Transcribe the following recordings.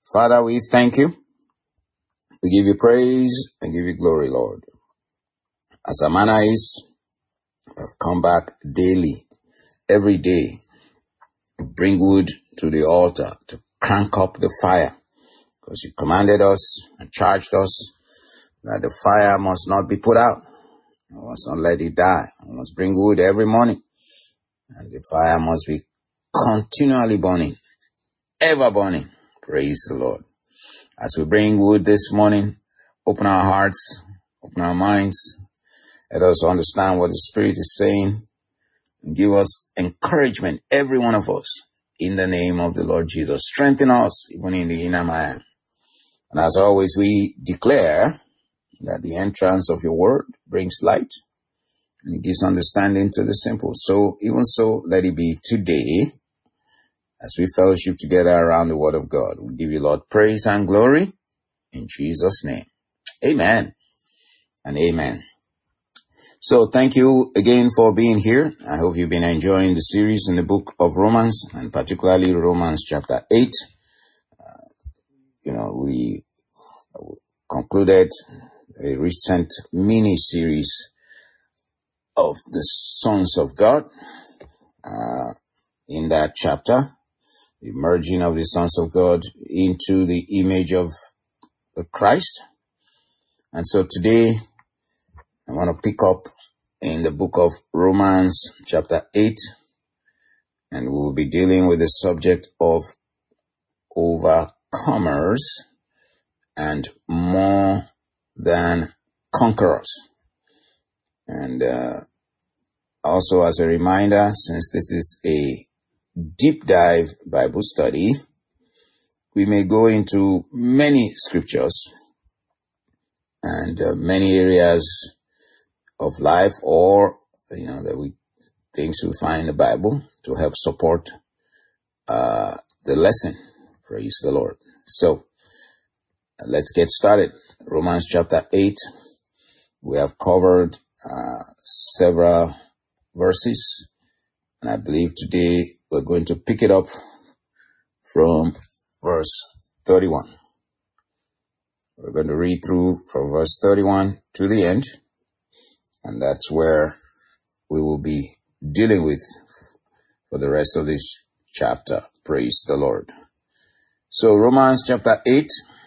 Father, we thank you. We give you praise and give you glory, Lord. As our manner is, we have come back daily, every day, to bring wood to the altar, to crank up the fire, because you commanded us and charged us that the fire must not be put out. We must not let it die. We must bring wood every morning, and the fire must be continually burning, ever burning. Praise the Lord. As we bring wood this morning, open our hearts, open our minds. Let us understand what the Spirit is saying and give us encouragement, every one of us, in the name of the Lord Jesus. Strengthen us, even in the inner man. And as always, we declare that the entrance of your word brings light and it gives understanding to the simple. So, even so, let it be today as we fellowship together around the word of God. We give you, Lord, praise and glory in Jesus' name. Amen and amen. So thank you again for being here. I hope you've been enjoying the series in the book of Romans, and particularly Romans chapter 8. We concluded a recent mini-series of the sons of God in that chapter, the merging of the sons of God into the image of the Christ. And so today, I want to pick up in the book of Romans chapter 8, and we will be dealing with the subject of overcomers and more than conquerors. And also as a reminder, since this is a deep dive Bible study, we may go into many scriptures and many areas of life, or things we find in the Bible to help support the lesson. Praise the Lord. So let's get started. Romans chapter 8. We have covered several verses, and I believe today we're going to pick it up from verse 31. We're going to read through from verse 31 to the end, and that's where we will be dealing with for the rest of this chapter. Praise the Lord. So Romans chapter 8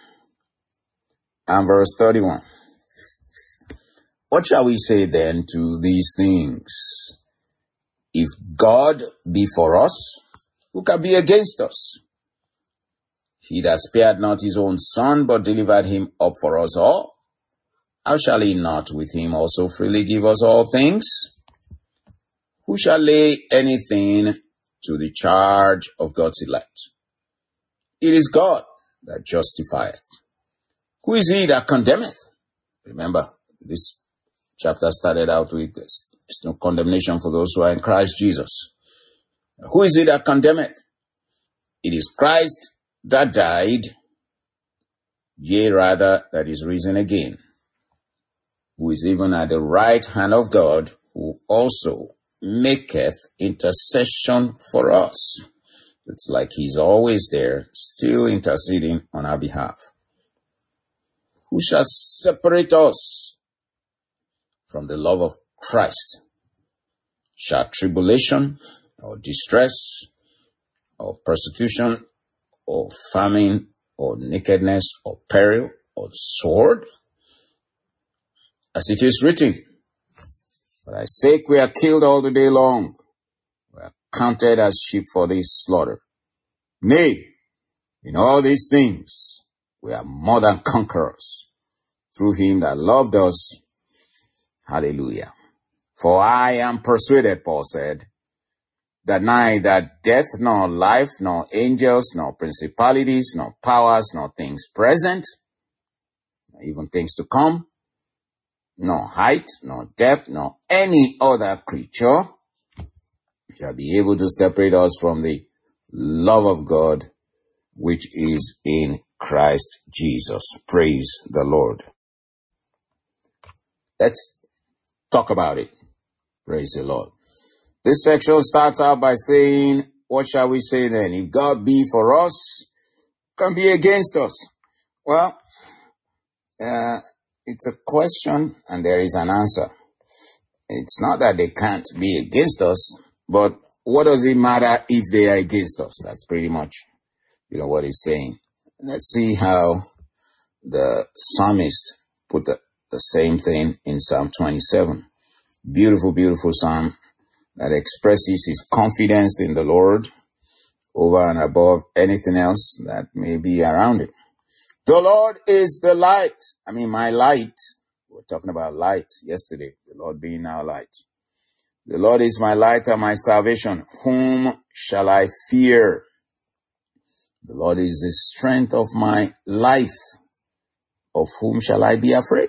and verse 31. What shall we say then to these things? If God be for us, who can be against us? He that spared not his own son, but delivered him up for us all, how shall he not with him also freely give us all things? Who shall lay anything to the charge of God's elect? It is God that justifieth. Who is he that condemneth? Remember, this chapter started out with this. There's no condemnation for those who are in Christ Jesus. Who is it that condemneth? It is Christ that died, yea, rather, that is risen again, who is even at the right hand of God, who also maketh intercession for us. It's like he's always there, still interceding on our behalf. Who shall separate us from the love of Christ? Shall tribulation, or distress, or persecution, or famine, or nakedness, or peril, or the sword? As it is written, for thy sake we are killed all the day long. We are counted as sheep for the slaughter. Nay, in all these things we are more than conquerors, through him that loved us. Hallelujah. For I am persuaded, Paul said, that neither death, nor life, nor angels, nor principalities, nor powers, nor things present, nor even things to come, nor height, nor depth, nor any other creature shall be able to separate us from the love of God, which is in Christ Jesus. Praise the Lord. Let's talk about it. Praise the Lord. This section starts out by saying, what shall we say then? If God be for us, who can be against us? Well, it's a question and there is an answer. It's not that they can't be against us, but what does it matter if they are against us? That's pretty much, what he's saying. Let's see how the psalmist put the same thing in Psalm 27. Beautiful, beautiful psalm that expresses his confidence in the Lord over and above anything else that may be around him. The Lord is the light. My light. We were talking about light yesterday, the Lord being our light. The Lord is my light and my salvation. Whom shall I fear? The Lord is the strength of my life. Of whom shall I be afraid?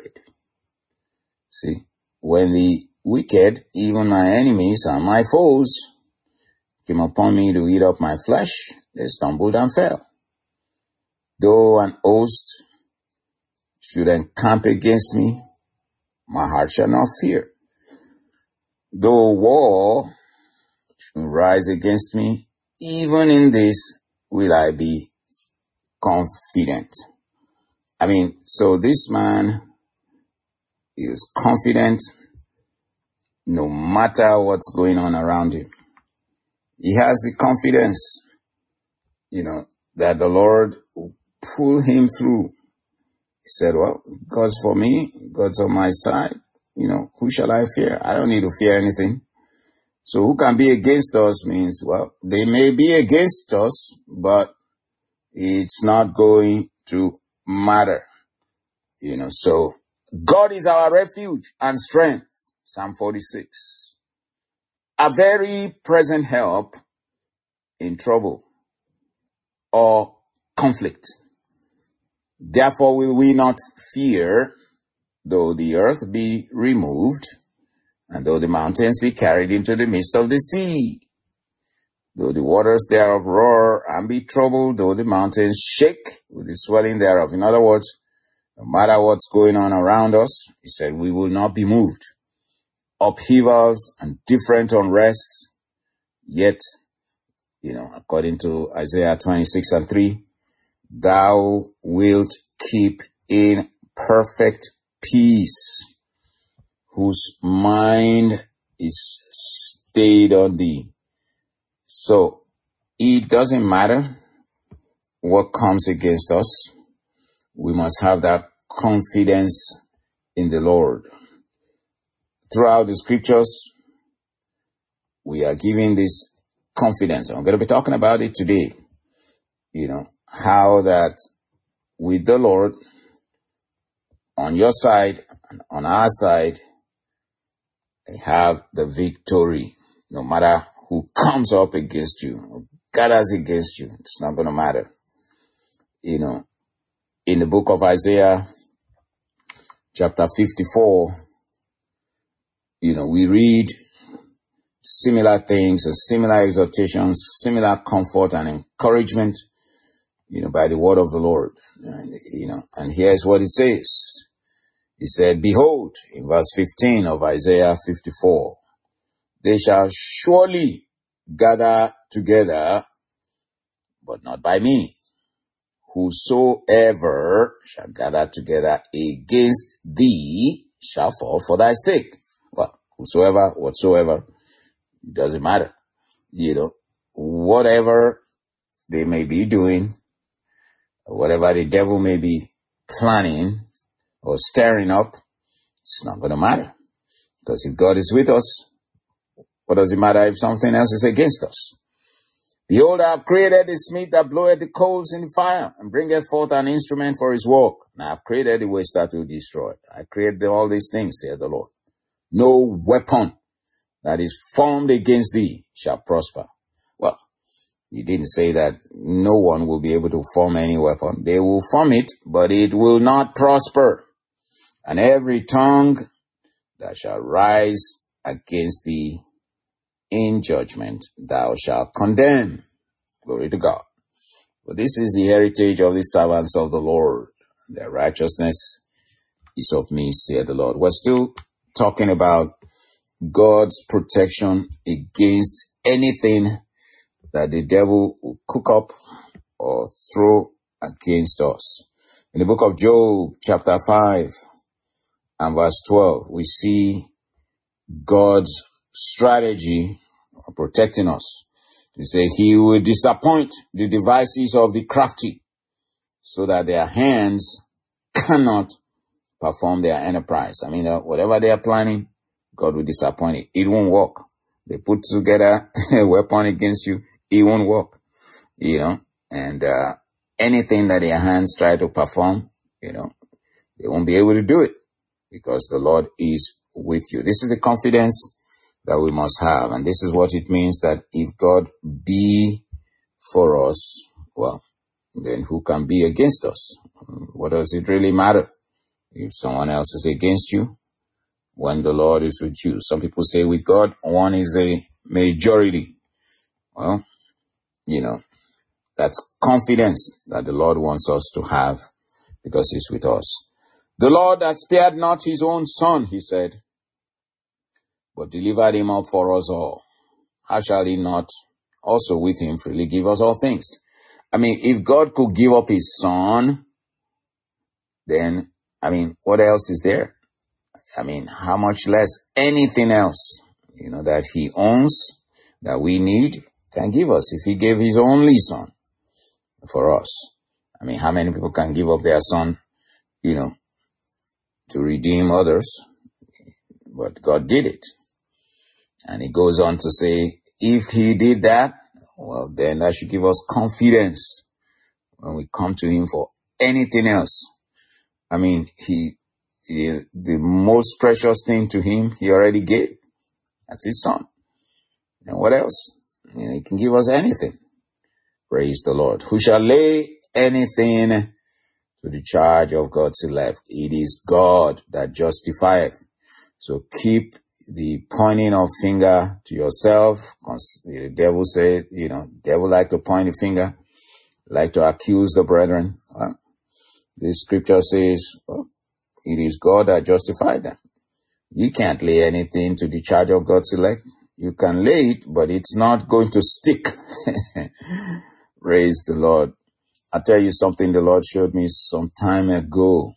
See, when the wicked, even my enemies and my foes, came upon me to eat up my flesh, they stumbled and fell. Though an host should encamp against me, my heart shall not fear. Though war should rise against me, even in this will I be confident. So this man is confident no matter what's going on around him. He has the confidence, that the Lord will pull him through. He said, well, God's for me, God's on my side. Who shall I fear? I don't need to fear anything. So who can be against us means, well, they may be against us, but it's not going to matter. So God is our refuge and strength. Psalm 46. A very present help in trouble or conflict. Therefore will we not fear, though the earth be removed, and though the mountains be carried into the midst of the sea, though the waters thereof roar and be troubled, though the mountains shake with the swelling thereof. In other words, no matter what's going on around us, he said, we will not be moved. Upheavals and different unrests, yet, according to Isaiah 26:3, thou wilt keep in perfect peace, whose mind is stayed on thee. So, it doesn't matter what comes against us. We must have that confidence in the Lord. Throughout the scriptures, we are given this confidence. I'm going to be talking about it today. How that with the Lord on your side and on our side, they have the victory. No matter who comes up against you, or gathers against you, it's not going to matter. In the book of Isaiah, chapter 54, we read similar things, similar exhortations, similar comfort and encouragement, by the word of the Lord. And here's what it says. He said, behold, in verse 15 of Isaiah 54, they shall surely gather together, but not by me. Whosoever shall gather together against thee shall fall for thy sake. Well, whosoever, whatsoever, it doesn't matter. Whatever they may be doing, whatever the devil may be planning or stirring up, it's not going to matter. Because if God is with us, what does it matter if something else is against us? Behold, I have created the smith that bloweth the coals in the fire, and bringeth forth an instrument for his work. And I have created the waster to destroy. I created all these things, saith the Lord. No weapon that is formed against thee shall prosper. Well, he didn't say that no one will be able to form any weapon. They will form it, but it will not prosper. And every tongue that shall rise against thee in judgment, thou shalt condemn. Glory to God. For this is the heritage of the servants of the Lord. Their righteousness is of me, saith the Lord. We're still talking about God's protection against anything that the devil will cook up or throw against us. In the book of Job, chapter 5 and verse 12, we see God's strategy of protecting us. He said he will disappoint the devices of the crafty so that their hands cannot perform their enterprise. I mean, whatever they are planning, God will disappoint it. It won't work. They put together a weapon against you, it won't work. And anything that their hands try to perform, they won't be able to do it because the Lord is with you. This is the confidence that we must have. And this is what it means that if God be for us, well, then who can be against us? What does it really matter if someone else is against you when the Lord is with you? Some people say with God, one is a majority. Well, that's confidence that the Lord wants us to have because he's with us. The Lord that spared not his own son, he said, but delivered him up for us all. How shall he not also with him freely give us all things? I mean, if God could give up his son, then, what else is there? How much less anything else, that he owns, that we need, can give us if he gave his only son for us. How many people can give up their son, to redeem others? But God did it. And he goes on to say, if he did that, well, then that should give us confidence when we come to him for anything else. The most precious thing to him, he already gave. That's his son. And what else? He can give us anything. Praise the Lord. Who shall lay anything to the charge of God's elect? It is God that justifieth. So keep the pointing of finger to yourself. The devil said, devil like to point the finger, like to accuse the brethren. Well, the scripture says, it is God that justified them. You can't lay anything to the charge of God's elect. You can lay it, but it's not going to stick. Praise the Lord. I'll tell you something the Lord showed me some time ago,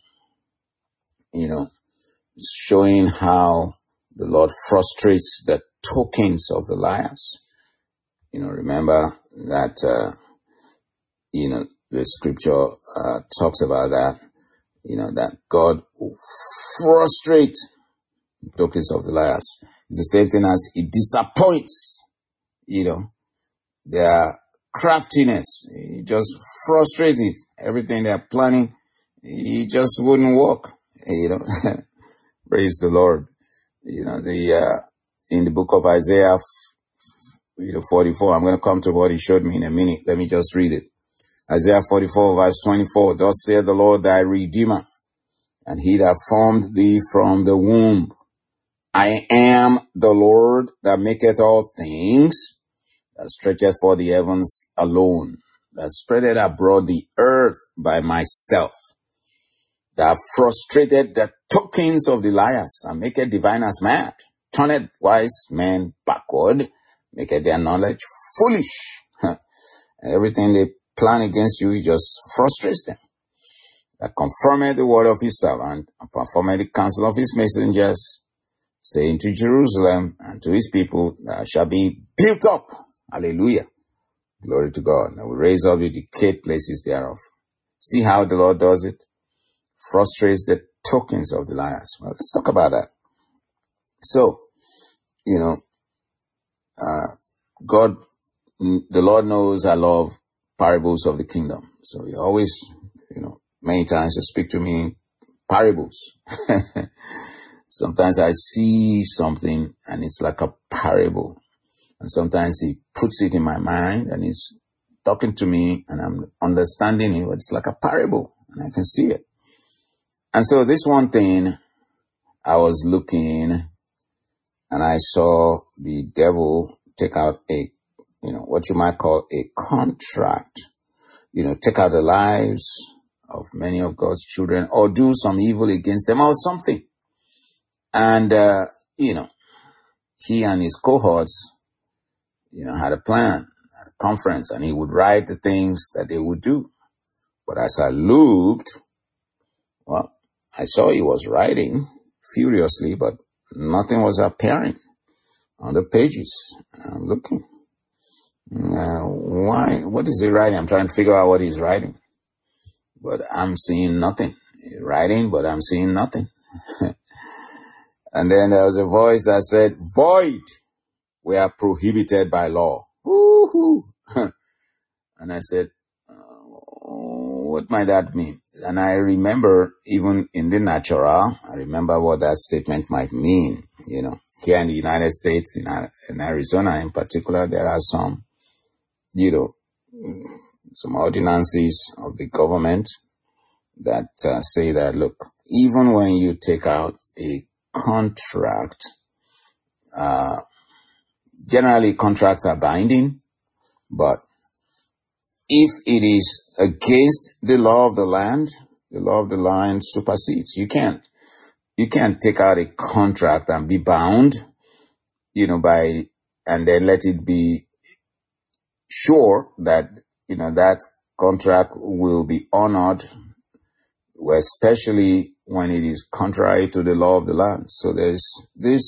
showing how the Lord frustrates the tokens of the liars. Remember that, the scripture talks about that, that God will frustrate the tokens of the liars. It's the same thing as it disappoints, their craftiness. It just frustrates it. Everything they're planning, it just wouldn't work, Praise the Lord. In the book of Isaiah, 44, I'm going to come to what he showed me in a minute. Let me just read it. Isaiah 44, verse 24, thus saith the Lord thy Redeemer, and he that formed thee from the womb. I am the Lord that maketh all things, that stretcheth forth the heavens alone, that spreadeth abroad the earth by myself, that frustrated the tokens of the liars, and maketh diviners mad, turneth wise men backward, maketh their knowledge foolish. Everything they plan against you, he just frustrates them. That confirmeth the word of his servant, and performeth the counsel of his messengers, saying to Jerusalem and to his people, thou shalt be built up. Hallelujah. Glory to God. And will raise up the decayed places thereof. See how the Lord does it? Frustrates the tokens of the liars. Well, let's talk about that. So, God, the Lord knows I love parables of the kingdom. So he always, many times he speak to me in parables. Sometimes I see something and it's like a parable. And sometimes he puts it in my mind and he's talking to me and I'm understanding it, but it's like a parable and I can see it. And so this one thing, I was looking and I saw the devil take out a, what you might call a contract, take out the lives of many of God's children or do some evil against them or something. And, he and his cohorts, had a plan, a conference, and he would write the things that they would do. But as I looked, well, I saw he was writing furiously, but nothing was appearing on the pages. I'm looking. Why? What is he writing? I'm trying to figure out what he's writing. But I'm seeing nothing. He's writing, but I'm seeing nothing. And then there was a voice that said, void, we are prohibited by law. Woo-hoo. And I said, what might that mean? And I remember, even in the natural, I remember what that statement might mean. You know, here in the United States, in Arizona in particular, there are some, you know, some ordinances of the government that say that, look, even when you take out a contract, generally contracts are binding, but if it is against the law of the land supersedes. You can't take out a contract and be bound, you know, and then let it be sure that, you know, that contract will be honored, especially when it is contrary to the law of the land. So there's this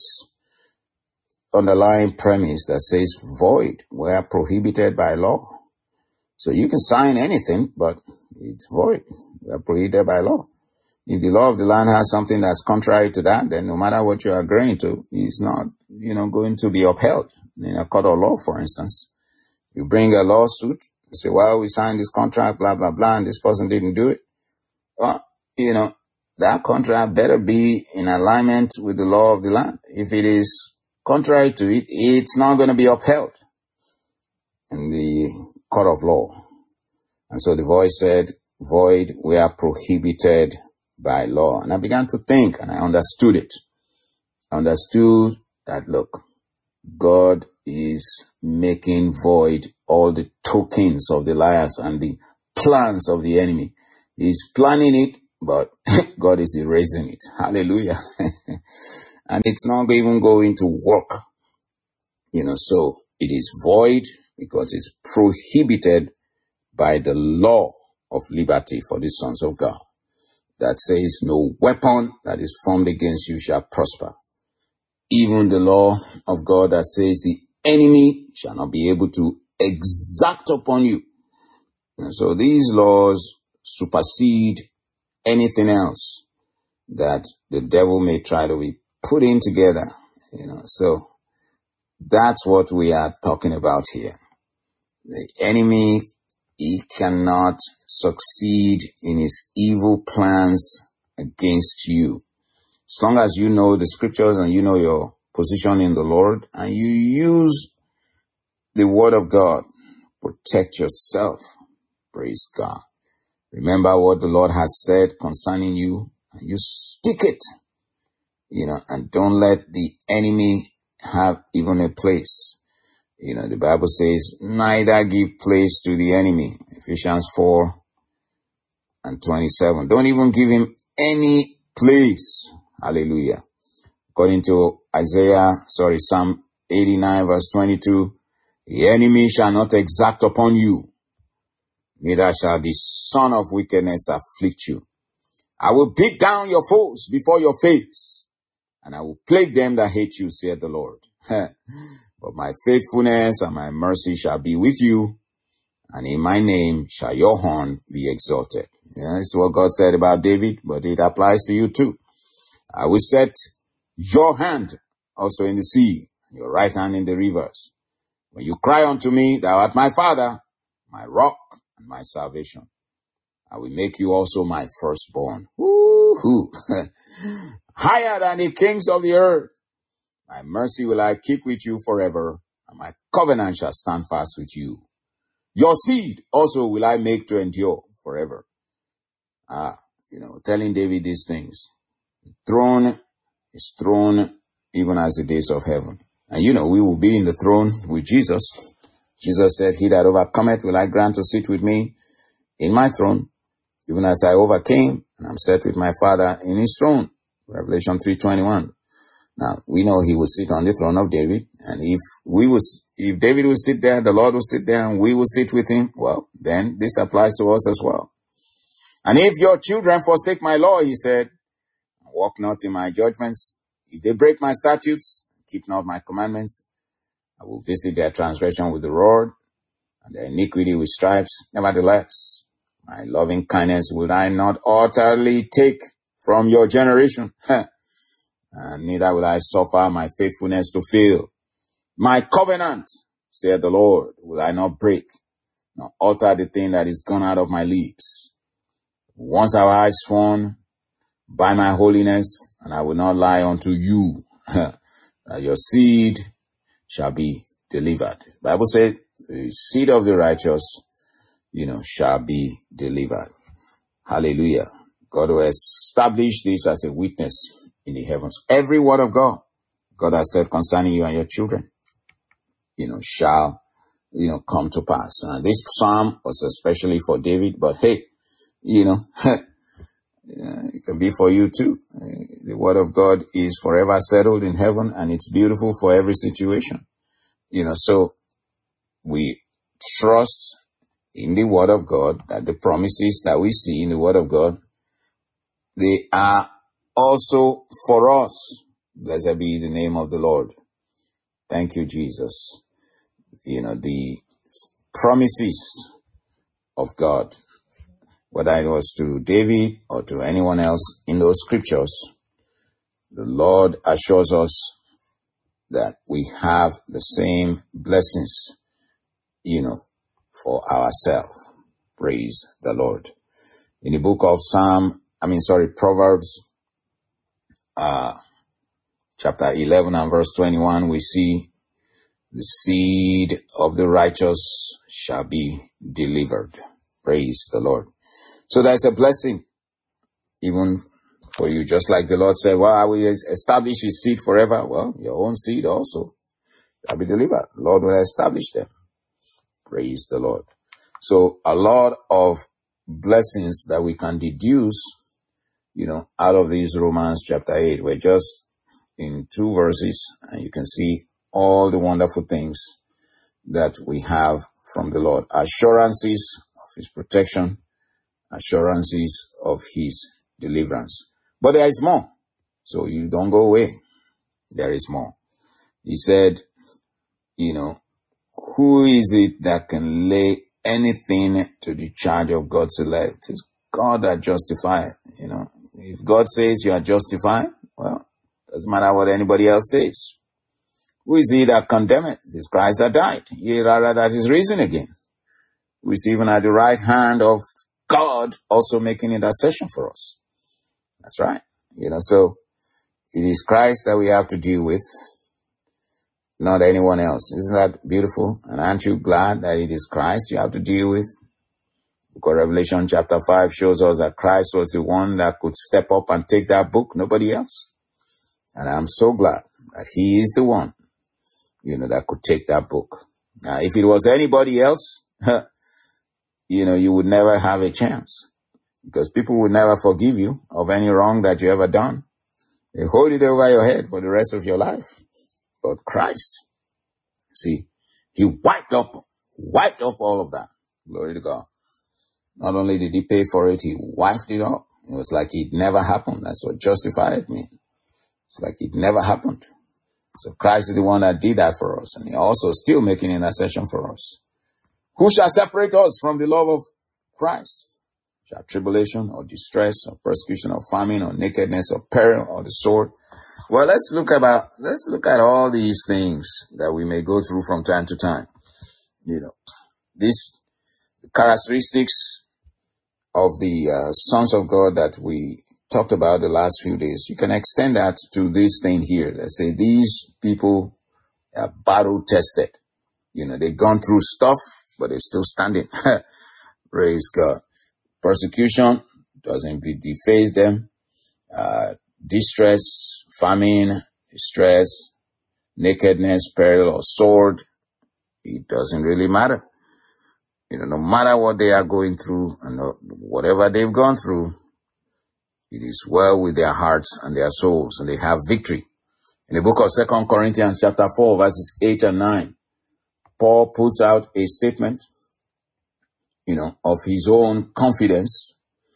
underlying premise that says void, we are prohibited by law. So you can sign anything, but it's void. We are prohibited by law. If the law of the land has something that's contrary to that, then no matter what you are agreeing to, it's not, you know, going to be upheld. In a court of law, for instance, you bring a lawsuit, you say, well, we signed this contract, blah, blah, blah, and this person didn't do it. Well, you know, that contract better be in alignment with the law of the land. If it is contrary to it, it's not going to be upheld in the court of law. And so the voice said, void, we are prohibited by law. And I began to think, and I understood it. I understood that, look, God is making void all the tokens of the liars and the plans of the enemy. He's planning it, but God is erasing it. Hallelujah. And it's not even going to work. You know, so it is void because it's prohibited by the law of liberty for the sons of God that says no weapon that is formed against you shall prosper. Even the law of God that says the enemy shall not be able to exact upon you. And so these laws supersede anything else that the devil may try to be putting together. You know, so that's what we are talking about here. The enemy, he cannot succeed in his evil plans against you. As long as you know the scriptures and you know your position in the Lord and you use the word of God, protect yourself. Praise God. Remember what the Lord has said concerning you and you speak it, you know, and don't let the enemy have even a place. You know, the Bible says, neither give place to the enemy. Ephesians 4:27. Don't even give him any place. Hallelujah. According to Psalm 89 verse 22, the enemy shall not exact upon you, neither shall the son of wickedness afflict you. I will beat down your foes before your face, and I will plague them that hate you, saith the Lord. But my faithfulness and my mercy shall be with you, and in my name shall your horn be exalted. Yeah, that's what God said about David, but it applies to you too. I will set your hand also in the sea, your right hand in the rivers. When you cry unto me, thou art my Father, my rock, and my salvation. I will make you also my firstborn. Woo-hoo. Higher than the kings of the earth. My mercy will I keep with you forever, and my covenant shall stand fast with you. Your seed also will I make to endure forever. Telling David these things. The throne is throne even as the days of heaven. And we will be in the throne with Jesus. Jesus said, he that overcometh will I grant to sit with me in my throne, even as I overcame, and I'm set with my Father in his throne. Revelation 3:21. Now, we know he will sit on the throne of David, and if David will sit there, the Lord will sit there, and we will sit with him, well, then this applies to us as well. And if your children forsake my law, he said, walk not in my judgments, if they break my statutes, keep not my commandments, I will visit their transgression with the rod, and their iniquity with stripes. Nevertheless, my loving kindness will I not utterly take from your generation, and neither will I suffer my faithfulness to fail. My covenant, saith the Lord, will I not break, nor alter the thing that is gone out of my lips. Once have I sworn by my holiness, and I will not lie unto you, that your seed shall be delivered. The Bible said, the seed of the righteous, shall be delivered. Hallelujah. God will establish this as a witness in the heavens. Every word of God has said concerning you and your children, shall, come to pass. And this psalm was especially for David, but hey, it can be for you too. The word of God is forever settled in heaven, and it's beautiful for every situation. So we trust in the word of God that the promises that we see in the word of God, they are also for us. Blessed be the name of the Lord. Thank you, Jesus. The promises of God, whether it was to David or to anyone else in those scriptures, the Lord assures us that we have the same blessings, for ourselves. Praise the Lord. In the book of Proverbs, chapter 11 and verse 21, we see the seed of the righteous shall be delivered. Praise the Lord. So that's a blessing, even for you. Just like the Lord said, well, I will establish his seed forever. Well, your own seed also shall be delivered. The Lord will establish them. Praise the Lord. So a lot of blessings that we can deduce, out of these Romans chapter 8. We're just in 2 verses, and you can see all the wonderful things that we have from the Lord. Assurances of his protection, assurances of his deliverance. But there is more. So you don't go away. There is more. He said, who is it that can lay anything to the charge of God's elect? It's God that justifies. If God says you are justified, well, doesn't matter what anybody else says. Who is he that condemneth? It is Christ that died, yea, rather that is risen again, who is even at the right hand of God, also making intercession for us. That's right. So it is Christ that we have to deal with, not anyone else. Isn't that beautiful? And aren't you glad that it is Christ you have to deal with? Because Revelation chapter 5 shows us that Christ was the one that could step up and take that book, nobody else. And I'm so glad that he is the one, that could take that book. Now, if it was anybody else, you would never have a chance, because people would never forgive you of any wrong that you ever done. They hold it over your head for the rest of your life. But Christ, see, he wiped up all of that. Glory to God. Not only did he pay for it, he wiped it up. It was like it never happened. That's what justified means. It's like it never happened. So Christ is the one that did that for us. And he also still making intercession for us. Who shall separate us from the love of Christ? Shall tribulation or distress or persecution or famine or nakedness or peril or the sword? Well, let's look at all these things that we may go through from time to time. These characteristics of the sons of God that we talked about the last few days, you can extend that to this thing here. Let's say these people are battle tested. They've gone through stuff, but they're still standing. Praise God. Persecution doesn't deface them. Distress, famine, distress, nakedness, peril, or sword, it doesn't really matter. No matter what they are going through and whatever they've gone through, it is well with their hearts and their souls, and they have victory. In the book of 2 Corinthians chapter 4, verses 8 and 9, Paul puts out a statement, of his own confidence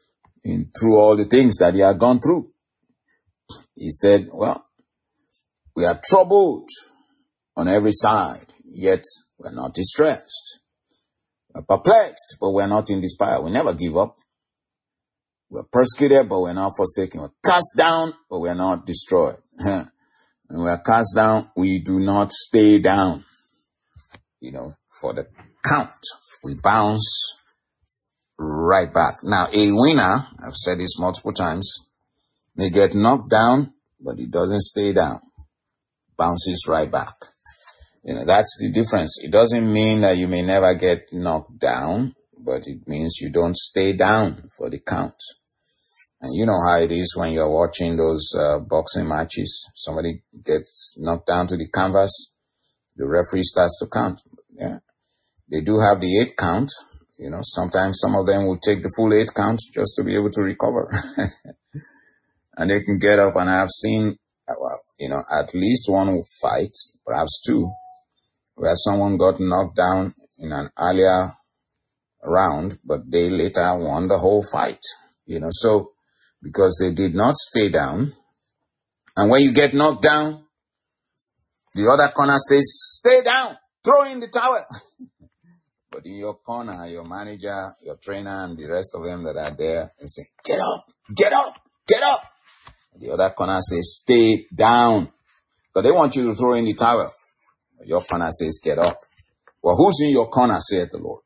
through all the things that he had gone through. He said, well, we are troubled on every side, yet we're not distressed. We're perplexed, but we're not in despair. We never give up. We're persecuted, but we're not forsaken. We're cast down, but we're not destroyed. When we're cast down, we do not stay down. For the count, we bounce right back. Now, a winner, I've said this multiple times, may get knocked down, but he doesn't stay down. Bounces right back. That's the difference. It doesn't mean that you may never get knocked down, but it means you don't stay down for the count. And you know how it is when you're watching those boxing matches. Somebody gets knocked down to the canvas, the referee starts to count. Yeah, they do have the 8 count. Sometimes some of them will take the full 8 count just to be able to recover. And they can get up, and I've seen, at least one fight, perhaps 2, where someone got knocked down in an earlier round, but they later won the whole fight. So because they did not stay down. And when you get knocked down, the other corner says, stay down, throw in the towel. But in your corner, your manager, your trainer, and the rest of them that are there, they say, get up, get up, get up. The other corner says, stay down. Because they want you to throw in the towel. Your corner says, get up. Well, who's in your corner, saith the Lord?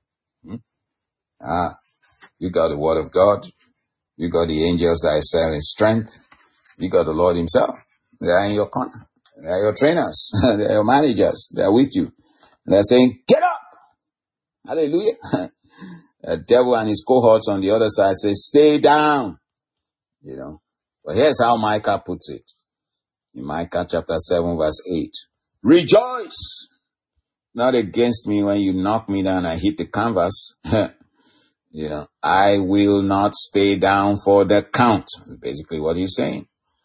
You got the word of God. You got the angels that excel in strength. You got the Lord himself. They are in your corner. They are your trainers. They are your managers. They are with you. And they're saying, get up. Hallelujah. The devil and his cohorts on the other side say, stay down. But here's how Micah puts it. In Micah chapter 7 verse 8. Rejoice not against me when you knock me down and hit the canvas. I will not stay down for the count. Basically what he's saying.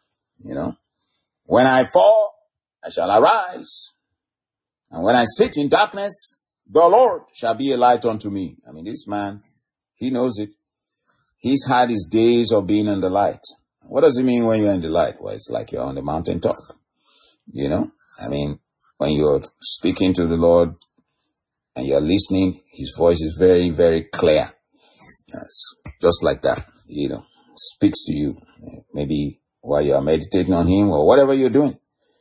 When I fall, I shall arise. And when I sit in darkness, the Lord shall be a light unto me. This man, he knows it. He's had his days of being in the light. What does it mean when you're in the light? Well, it's like you're on the mountaintop. When you're speaking to the Lord and you're listening, his voice is very, very clear. It's just like that, speaks to you. Maybe while you're meditating on him or whatever you're doing.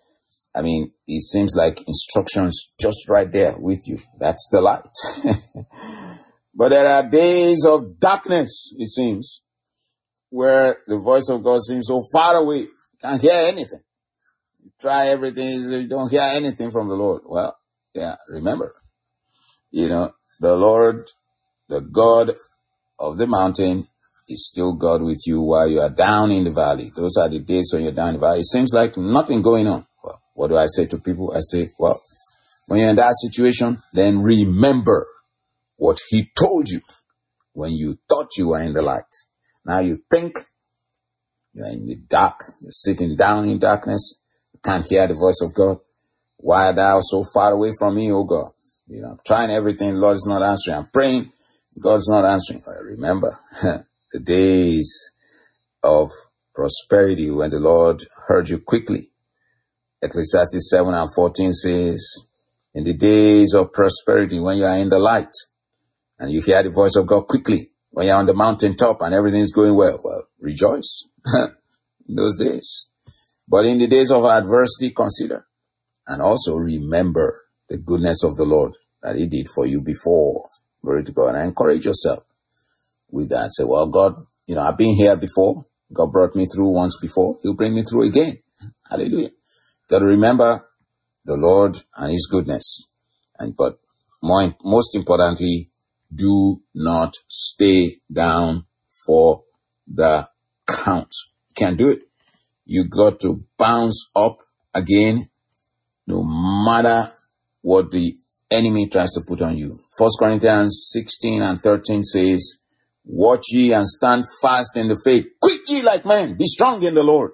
It seems like instructions just right there with you. That's the light. But there are days of darkness, it seems, where the voice of God seems so far away. You can't hear anything. You try everything, you don't hear anything from the Lord. Well, remember, the Lord, the God of the mountain, is still God with you while you are down in the valley. Those are the days when you're down in the valley. It seems like nothing going on. Well, what do I say to people? I say, well, when you're in that situation, then remember what he told you when you thought you were in the light. Now you think you're in the dark, you're sitting down in darkness, you can't hear the voice of God. Why art thou so far away from me, O God? I'm trying everything, the Lord is not answering. I'm praying, God's not answering. Remember the days of prosperity when the Lord heard you quickly. Ecclesiastes 7:14 says, in the days of prosperity when you are in the light and you hear the voice of God quickly, when you're on the mountaintop and everything's going well, rejoice in those days. But in the days of adversity, consider and also remember the goodness of the Lord that he did for you before. Glory to God. And encourage yourself with that. Say, well, God, I've been here before. God brought me through once before. He'll bring me through again. Hallelujah. Got to remember the Lord and his goodness. But most importantly, do not stay down for the count. You can't do it. You got to bounce up again, no matter what the enemy tries to put on you. 1 Corinthians 16:13 says, watch ye and stand fast in the faith. Quit ye like men. Be strong in the Lord.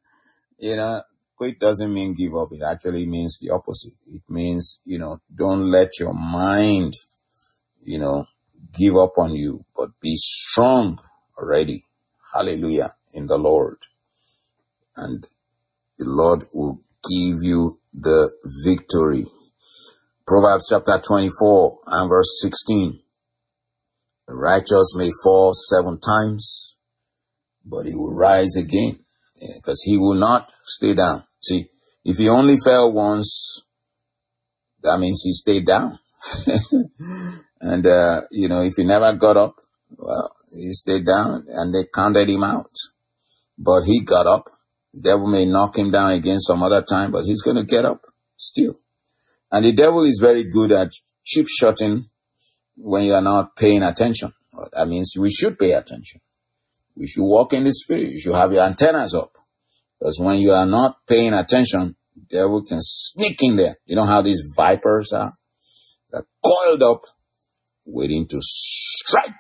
Quit doesn't mean give up. It actually means the opposite. It means, don't let your mind, give up on you, but be strong. already. Hallelujah in the Lord. And the Lord will give you the victory. Proverbs chapter 24 and verse 16. The righteous may fall 7 times, but he will rise again, because he will not stay down. See, if he only fell once, that means he stayed down. And, if he never got up, well, he stayed down and they counted him out. But he got up. The devil may knock him down again some other time, but he's going to get up still. And the devil is very good at chip shotting when you are not paying attention. That means we should pay attention. We should walk in the spirit. You should have your antennas up. Because when you are not paying attention, the devil can sneak in there. You know how these vipers are? They're coiled up, waiting to strike.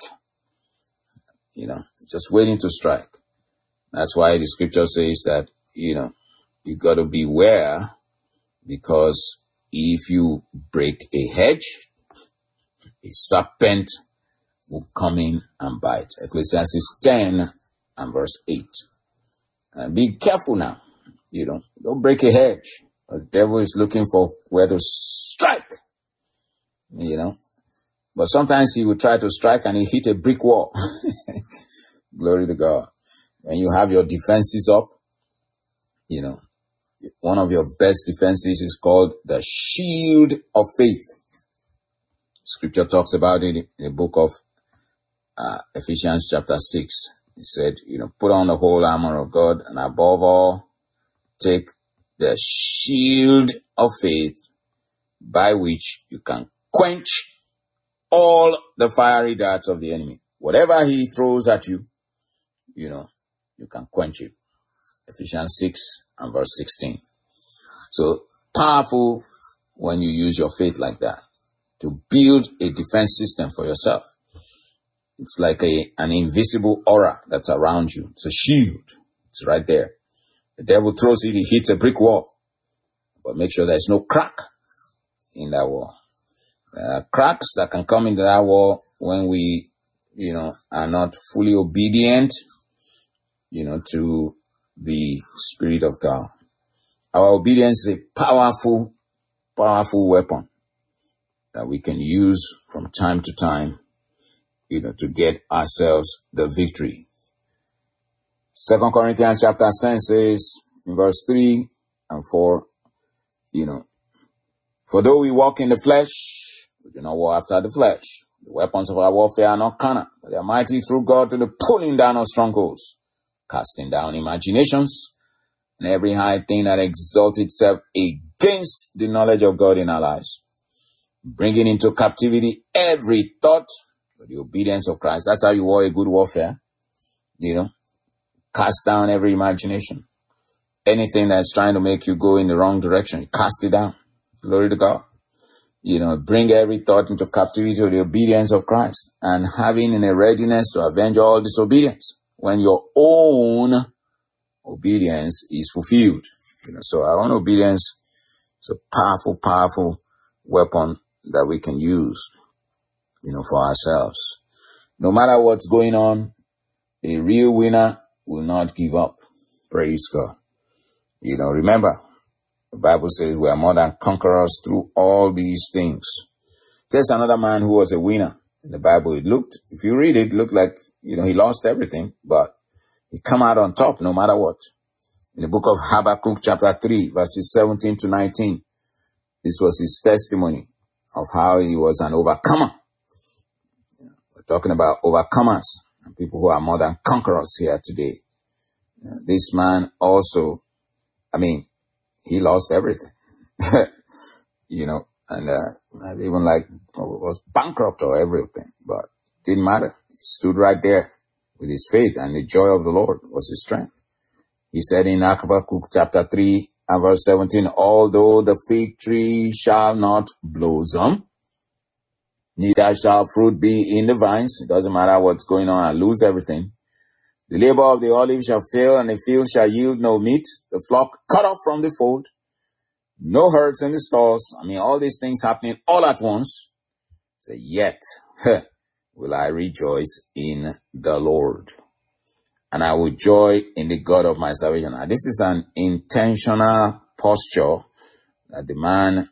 Just waiting to strike. That's why the scripture says that, you got to beware, because if you break a hedge, a serpent will come in and bite. Ecclesiastes 10 and verse 8. And be careful now. Don't break a hedge. The devil is looking for where to strike. But sometimes he will try to strike and he hit a brick wall. Glory to God. When you have your defenses up, one of your best defenses is called the shield of faith. Scripture talks about it in the book of Ephesians chapter 6. It said, put on the whole armor of God, and above all, take the shield of faith, by which you can quench all the fiery darts of the enemy. Whatever he throws at you, you can quench it. Ephesians 6 and verse 16. So powerful when you use your faith like that to build a defense system for yourself. It's like an invisible aura that's around you. It's a shield. It's right there. The devil throws it, he hits a brick wall. But make sure there's no crack in that wall. There are cracks that can come into that wall when we, are not fully obedient, to the Spirit of God. Our obedience is a powerful, powerful weapon that we can use from time to time, to get ourselves the victory. 2 Corinthians chapter 10 says in verse 3 and 4, for though we walk in the flesh, we do not war after the flesh. The weapons of our warfare are not carnal, but they are mighty through God to the pulling down of strongholds, casting down imaginations, and every high thing that exalts itself against the knowledge of God in our lives, bringing into captivity every thought to the obedience of Christ. That's how you war a good warfare. Cast down every imagination. Anything that's trying to make you go in the wrong direction, cast it down. Glory to God. Bring every thought into captivity to the obedience of Christ, and having in a readiness to avenge all disobedience when your own obedience is fulfilled. So our own obedience is a powerful, powerful weapon that we can use, for ourselves. No matter what's going on, a real winner will not give up. Praise God. Remember, the Bible says we are more than conquerors through all these things. There's another man who was a winner in the Bible. If you read it looked like, he lost everything, but he come out on top no matter what. In the book of Habakkuk chapter 3, verses 17 to 19, this was his testimony of how he was an overcomer. We're talking about overcomers and people who are more than conquerors here today. This man also, he lost everything, and even was bankrupt or everything, but didn't matter. He stood right there with his faith, and the joy of the Lord was his strength. He said in Habakkuk chapter 3 and verse 17, although the fig tree shall not blossom, neither shall fruit be in the vines. It doesn't matter what's going on. I lose everything. The labor of the olive shall fail, and the field shall yield no meat. The flock cut off from the fold. No herds in the stalls. All these things happening all at once. Say, yet will I rejoice in the Lord. and I will joy in the God of my salvation. Now, this is an intentional posture that the man,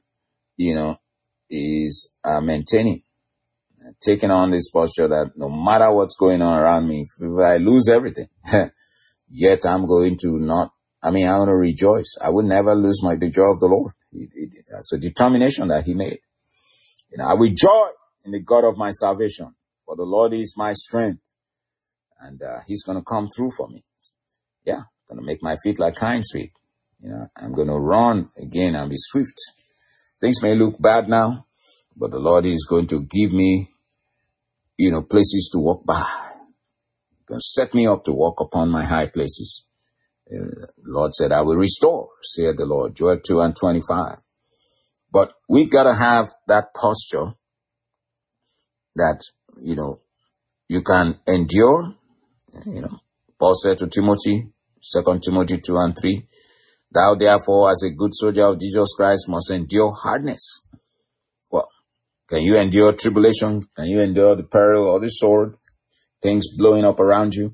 is maintaining. Taking on this posture that no matter what's going on around me, if I lose everything, yet I'm going to I want to rejoice. I would never lose the joy of the Lord. That's a determination that he made. I will joy in the God of my salvation, for the Lord is my strength, and he's going to come through for me. Yeah, going to make my feet like hinds feet. I'm going to run again and be swift. Things may look bad now, but the Lord is going to give me, places to walk by. He's going to set me up to walk upon my high places. The Lord said, I will restore, saith the Lord. Joel 2:25. But we got to have that posture that, you can endure. Paul said to Timothy, 2 Timothy 2:3, thou therefore as a good soldier of Jesus Christ must endure hardness. Well, can you endure tribulation? Can you endure the peril or the sword? Things blowing up around you?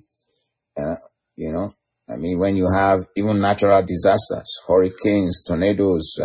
When you have even natural disasters, hurricanes, tornadoes,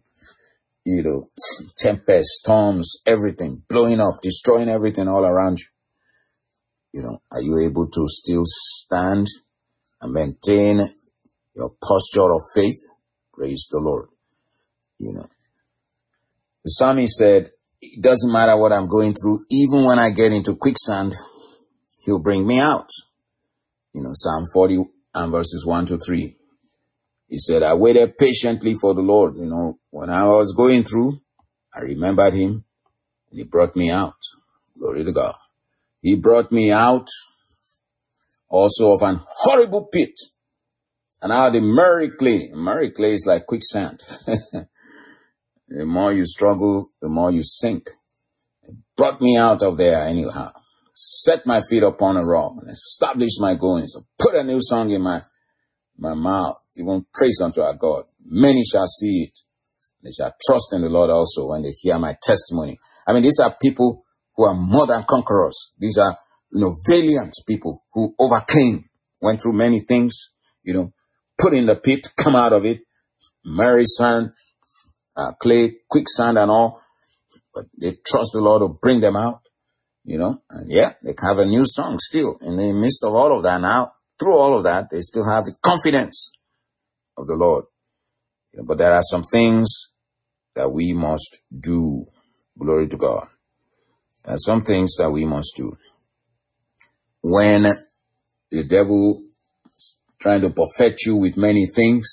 tempests, storms, everything blowing up, destroying everything all around you. Are you able to still stand and maintain your posture of faith? Praise the Lord. The psalmist said, it doesn't matter what I'm going through. Even when I get into quicksand, he'll bring me out. Psalm 40 and verses 1-3. He said, I waited patiently for the Lord. When I was going through, I remembered him and he brought me out. Glory to God. He brought me out also of an horrible pit. And out of the miry clay is like quicksand. The more you struggle, the more you sink. It brought me out of there anyhow. Set my feet upon a rock and established my goings. Put a new song in my mouth. Even praise unto our God. Many shall see it. They shall trust in the Lord also when they hear my testimony. These are people who are more than conquerors. These are, valiant people who overcame, went through many things, put in the pit, come out of it, miry sand, clay, quicksand and all. But they trust the Lord to bring them out, and they have a new song still in the midst of all of that. Now, through all of that, they still have the confidence of the Lord. But there are some things that we must do. Glory to God. There are some things that we must do. When the devil is trying to perfect you with many things,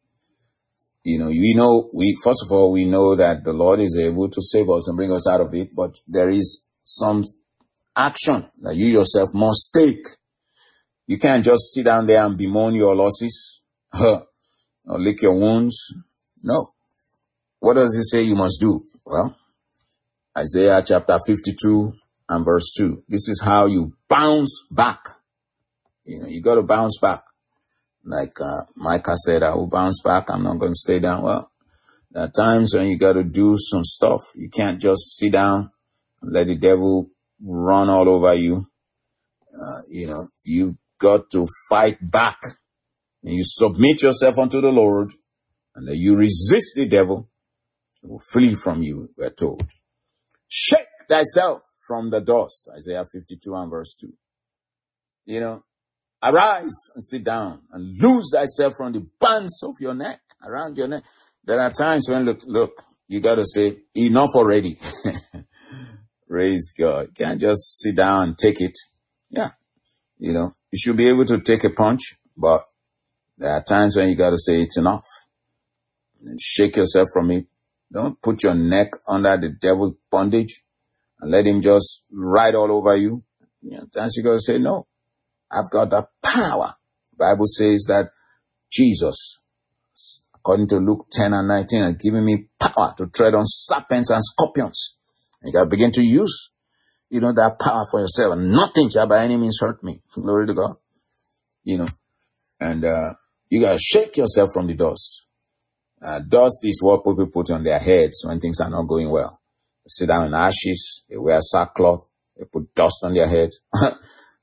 first of all, we know that the Lord is able to save us and bring us out of it, but there is some action that you yourself must take. You can't just sit down there and bemoan your losses, or lick your wounds. No. What does it say you must do? Well, Isaiah chapter 52 and verse 2. This is how you bounce back. You got to bounce back. Like Micah said, I will bounce back. I'm not going to stay down. Well, there are times when you got to do some stuff. You can't just sit down and let the devil run all over you. You've got to fight back. And you submit yourself unto the Lord, and then you resist the devil, he will flee from you, we're told. Shake thyself from the dust, Isaiah 52 and verse 2. Arise and sit down and loose thyself from the bands of your neck, around your neck. There are times when, look, you got to say, enough already. Praise God. You can't just sit down and take it. Yeah. You should be able to take a punch, but there are times when you got to say it's enough. And shake yourself from it. Don't put your neck under the devil's bondage and let him just ride all over you. Sometimes you got to say, no, I've got the power. The Bible says that Jesus, according to Luke 10 and 19, has given me power to tread on serpents and scorpions. And you got to begin to use, that power for yourself. And nothing shall by any means hurt me. Glory to God. And you got to shake yourself from the dust. Dust is what people put on their heads when things are not going well. They sit down in ashes. They wear sackcloth. They put dust on their heads.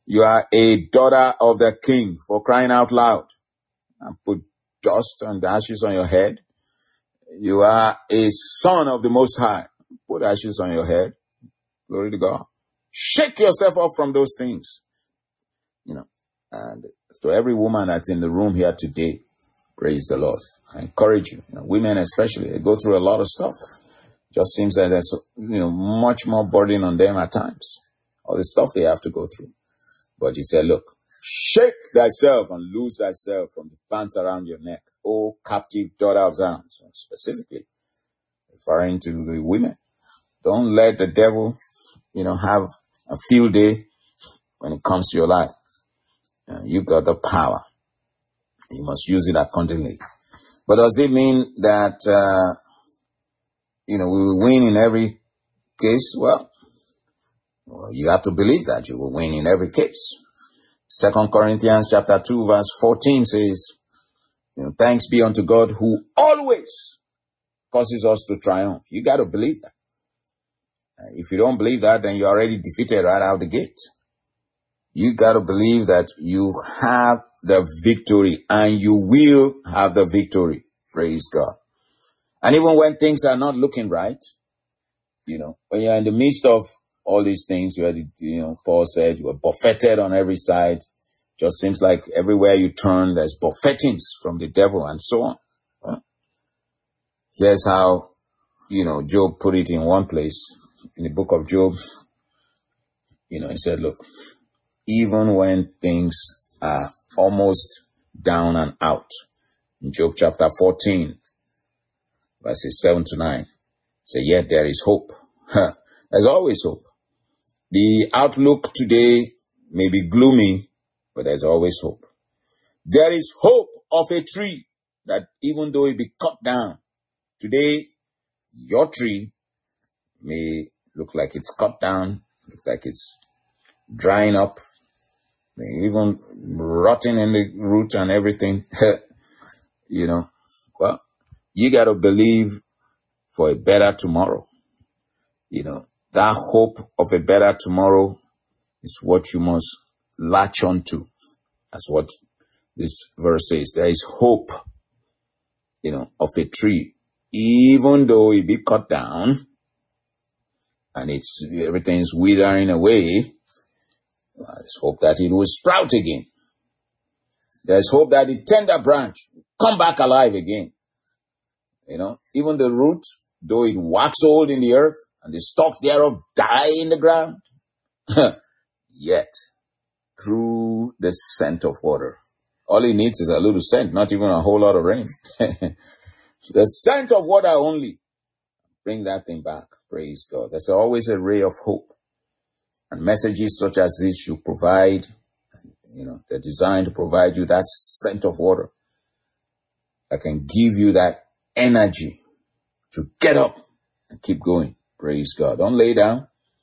You are a daughter of the King, for crying out loud. And put dust and ashes on your head. You are a son of the Most High. Put ashes on your head. Glory to God. Shake yourself off from those things. And to every woman that's in the room here today, praise the Lord. I encourage you. Women especially, they go through a lot of stuff. Just seems that there's, much more burden on them at times. All the stuff they have to go through. But he said, look, shake thyself and loose thyself from the bands around your neck. O captive daughter of Zion. So specifically referring to the women. Don't let the devil, have a field day when it comes to your life. You've got the power. You must use it accordingly. But does it mean that, we will win in every case? Well, you have to believe that you will win in every case. 2 Corinthians chapter 2 verse 14 says, thanks be unto God who always causes us to triumph. You got to believe that. If you don't believe that, then you're already defeated right out the gate. You got to believe that you have the victory and you will have the victory. Praise God. And even when things are not looking right, when you're in the midst of all these things, Paul said you were buffeted on every side. Just seems like everywhere you turn, there's buffetings from the devil and so on. Here's how, Job put it in one place in the book of Job. He said, look, even when things are almost down and out, in Job chapter 14, verses 7 to 9, say, yet there is hope. There's always hope. The outlook today may be gloomy, but there's always hope. There is hope of a tree that even though it be cut down, today your tree may look like it's cut down, looks like it's drying up, maybe even rotting in the root and everything. Well, you got to believe for a better tomorrow. That hope of a better tomorrow is what you must latch on to. That's what this verse says. There is hope, of a tree, even though it be cut down and everything's withering away. There's hope that it will sprout again. There's hope that the tender branch will come back alive again. Even the root, though it wax old in the earth and the stalk thereof die in the ground, yet through the scent of water. All it needs is a little scent, not even a whole lot of rain. The scent of water only. Bring that thing back. Praise God. There's always a ray of hope. And messages such as this should provide, they're designed to provide you that scent of water that can give you that energy to get up and keep going. Praise God. Don't lay down.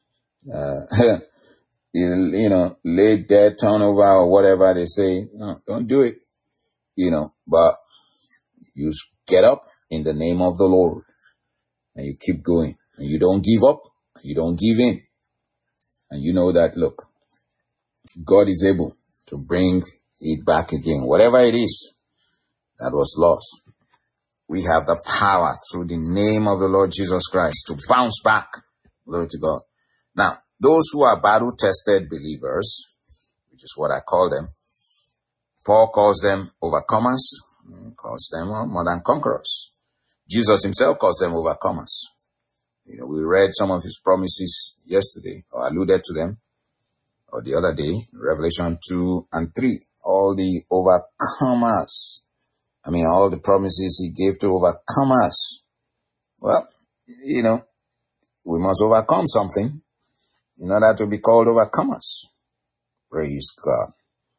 Lay dead, turn over, or whatever they say. No, don't do it. But you get up in the name of the Lord and you keep going and you don't give up. You don't give in. And you know that, look, God is able to bring it back again. Whatever it is that was lost, we have the power through the name of the Lord Jesus Christ to bounce back. Glory to God. Now, those who are battle-tested believers, which is what I call them, Paul calls them overcomers, calls them more than conquerors. Jesus himself calls them overcomers. We read some of his promises yesterday, or alluded to them, or the other day, Revelation 2 and 3. All the overcomers. All the promises he gave to overcomers. Well, we must overcome something in order to be called overcomers. Praise God.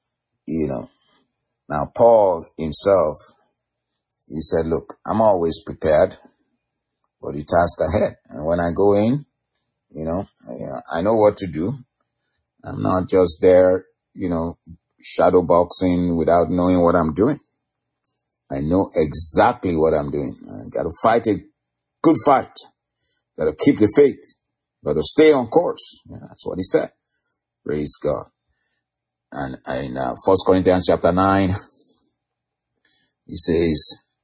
Now Paul himself, he said, look, I'm always prepared for the task ahead. And when I go in, I know what to do. I'm not just there, shadow boxing without knowing what I'm doing. I know exactly what I'm doing. I got to fight a good fight. Got to keep the faith. Got to stay on course. Yeah, that's what he said. Praise God. And in 1 Corinthians chapter 9, he says,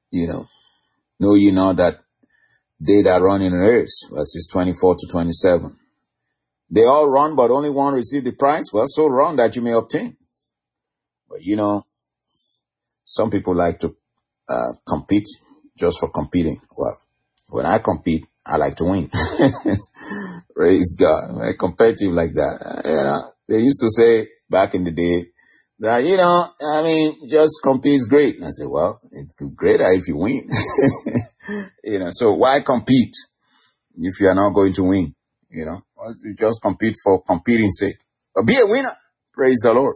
know ye not that they that run in a race, verses 24 to 27, they all run, but only one receive the prize. Well, so run that you may obtain. But some people like to compete just for competing. Well, when I compete, I like to win. Praise God. I'm competitive like that. They used to say back in the day that, just compete is great. And I say, well, it's greater if you win. So why compete if you are not going to win? You just compete for competing's sake. But be a winner. Praise the Lord.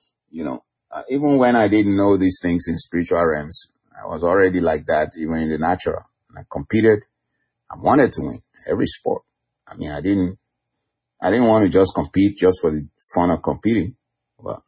Even when I didn't know these things in spiritual realms, I was already like that, even in the natural. And I competed. I wanted to win every sport. I didn't want to just compete just for the fun of competing. Well,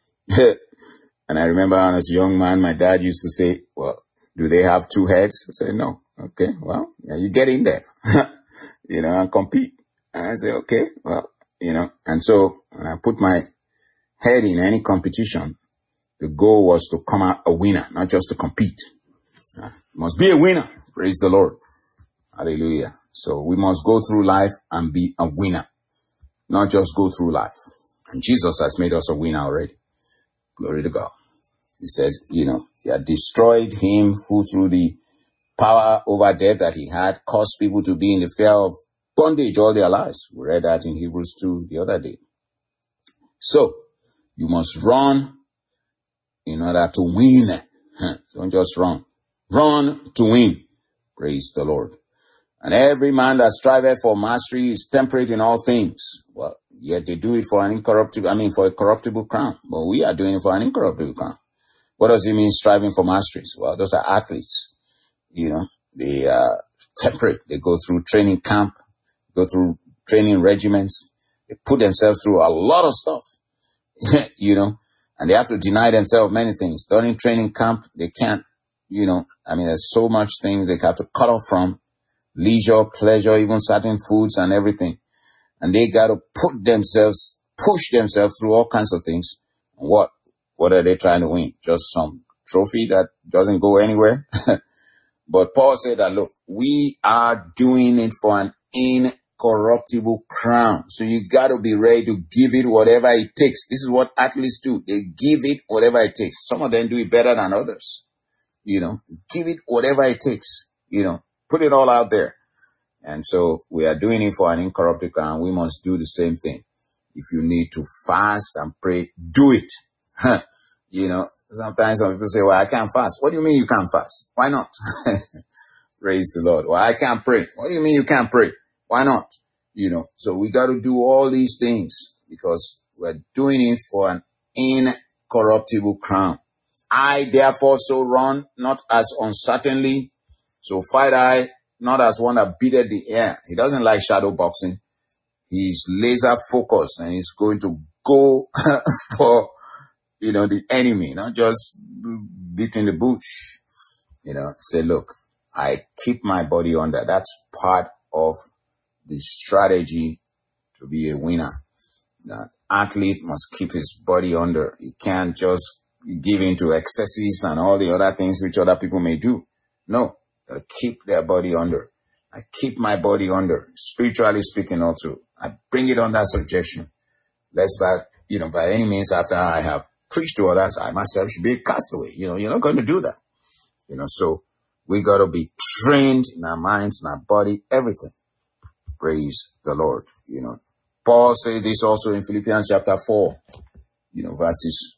and I remember as a young man, my dad used to say, well, do they have two heads? I said, no. Okay, well, yeah, you get in there, and compete. And I say, okay, well, and so when I put my head in any competition, the goal was to come out a winner, not just to compete. You must be a winner. Praise the Lord. Hallelujah. So we must go through life and be a winner, not just go through life. And Jesus has made us a winner already. Glory to God. He said, he had destroyed him who through the power over death that he had caused people to be in the fear of bondage all their lives. We read that in Hebrews 2 the other day. So you must run in order to win. Don't just run. Run to win. Praise the Lord. And every man that striveth for mastery is temperate in all things. Well, yet they do it for for a corruptible crown. But we are doing it for an incorruptible crown. What does it mean, striving for masteries? Well, those are athletes. They are temperate. They go through training camp, go through training regiments. They put themselves through a lot of stuff, and they have to deny themselves many things. During training camp, they can't, there's so much things they have to cut off from. Leisure, pleasure, even certain foods and everything. And they got to push themselves through all kinds of things. What are they trying to win? Just some trophy that doesn't go anywhere? But Paul said that, look, we are doing it for an incorruptible crown. So you got to be ready to give it whatever it takes. This is what athletes do. They give it whatever it takes. Some of them do it better than others. Give it whatever it takes. Put it all out there. And so we are doing it for an incorruptible crown. We must do the same thing. If you need to fast and pray, do it. Sometimes some people say, well, I can't fast. What do you mean you can't fast? Why not? Praise the Lord. Well, I can't pray. What do you mean you can't pray? Why not? So we got to do all these things because we're doing it for an incorruptible crown. I therefore so run, not as uncertainly. So fight I, not as one that beateth the air. He doesn't like shadow boxing. He's laser focused and he's going to go for, the enemy, not just beating the bush. Say, look, I keep my body under. That's part of the strategy to be a winner. The athlete must keep his body under. He can't just give in to excesses and all the other things which other people may do. No. Keep their body under. I keep my body under, spiritually speaking also. I bring it under subjection. Lest by any means after I have preached to others, I myself should be a castaway. You're not going to do that. So we got to be trained in our minds, in our body, everything. Praise the Lord. Paul said this also in Philippians chapter 4, verses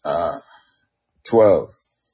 12